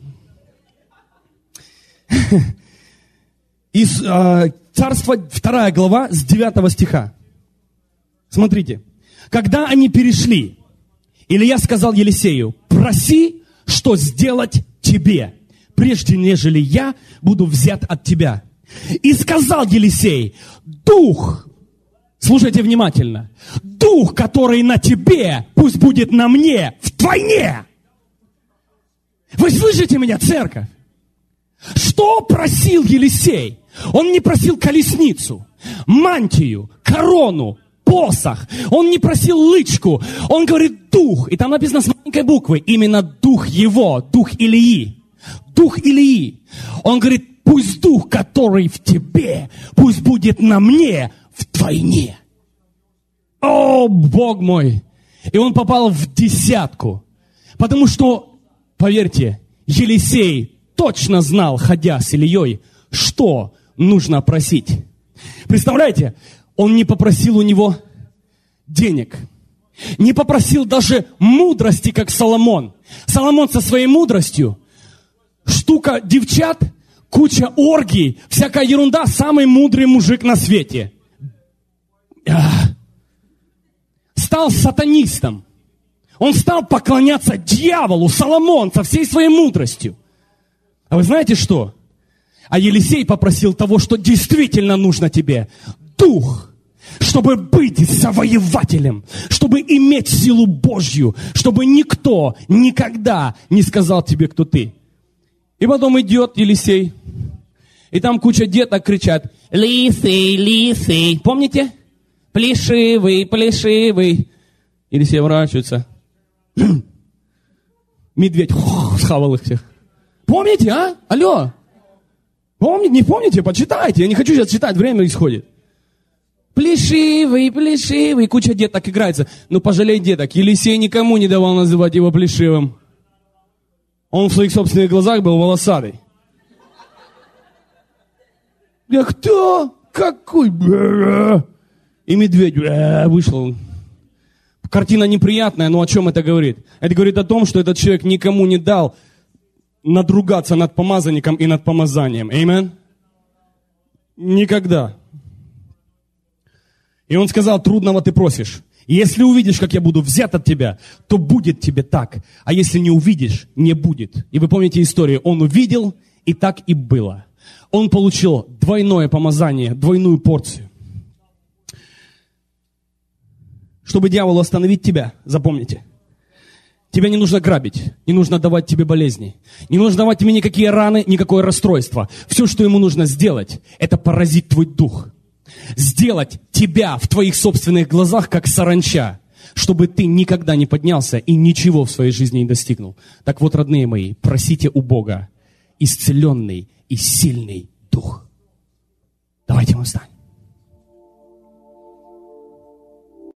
Speaker 1: Из царства 2 глава с 9 стиха. Смотрите. Когда они перешли, Илия сказал Елисею: проси, что сделать тебе, прежде нежели я буду взят от тебя. И сказал Елисей: дух, слушайте внимательно, дух, который на тебе, пусть будет на мне вдвойне. Вы слышите меня, церковь? Что просил Елисей? Он не просил колесницу, мантию, корону, посох. Он не просил лычку. Он говорит дух. И там написано с маленькой буквы. Именно дух его, дух Илии. Дух Илии. Он говорит: пусть дух, который в тебе, пусть будет на мне вдвойне. О, Бог мой! И он попал в 10. Потому что, поверьте, Елисей точно знал, ходя с Илией, что нужно просить. Представляете? Он не попросил у него денег. Не попросил даже мудрости, как Соломон. Соломон со своей мудростью. Штука девчат, куча оргий, всякая ерунда. Самый мудрый мужик на свете. Стал сатанистом. Он стал поклоняться дьяволу, Соломон, со всей своей мудростью. А вы знаете что? А Елисей попросил того, что действительно нужно тебе. Дух, чтобы быть завоевателем, чтобы иметь силу Божью, чтобы никто никогда не сказал тебе, кто ты. И потом идет Елисей, и там куча деток кричат: лисый, лисый. Помните? Плешивый, плешивый. Елисей ворачивается. Медведь схавал их всех. Помните, а? Алло. Помните, не помните? Почитайте. Я не хочу сейчас читать, время исходит. Плешивый, плешивый. Куча деток играется. Ну, пожалей деток. Елисей никому не давал называть его плешивым. Он в своих собственных глазах был волосатый. Я кто? Какой? И медведь вышел. Картина неприятная, но о чем это говорит? Это говорит о том, что этот человек никому не дал надругаться над помазанником и над помазанием. Аминь? Никогда. И он сказал: трудного ты просишь. Если увидишь, как я буду взят от тебя, то будет тебе так. А если не увидишь, не будет. И вы помните историю. Он увидел, и так и было. Он получил двойное помазание, двойную порцию. Чтобы дьяволу остановить тебя, запомните. Тебя не нужно грабить, не нужно давать тебе болезни, не нужно давать тебе никакие раны, никакое расстройство. Все, что ему нужно сделать, это поразить твой дух. Сделать тебя в твоих собственных глазах, как саранча, чтобы ты никогда не поднялся и ничего в своей жизни не достигнул. Так вот, родные мои, просите у Бога исцеленный и сильный дух. Давайте мы встанем.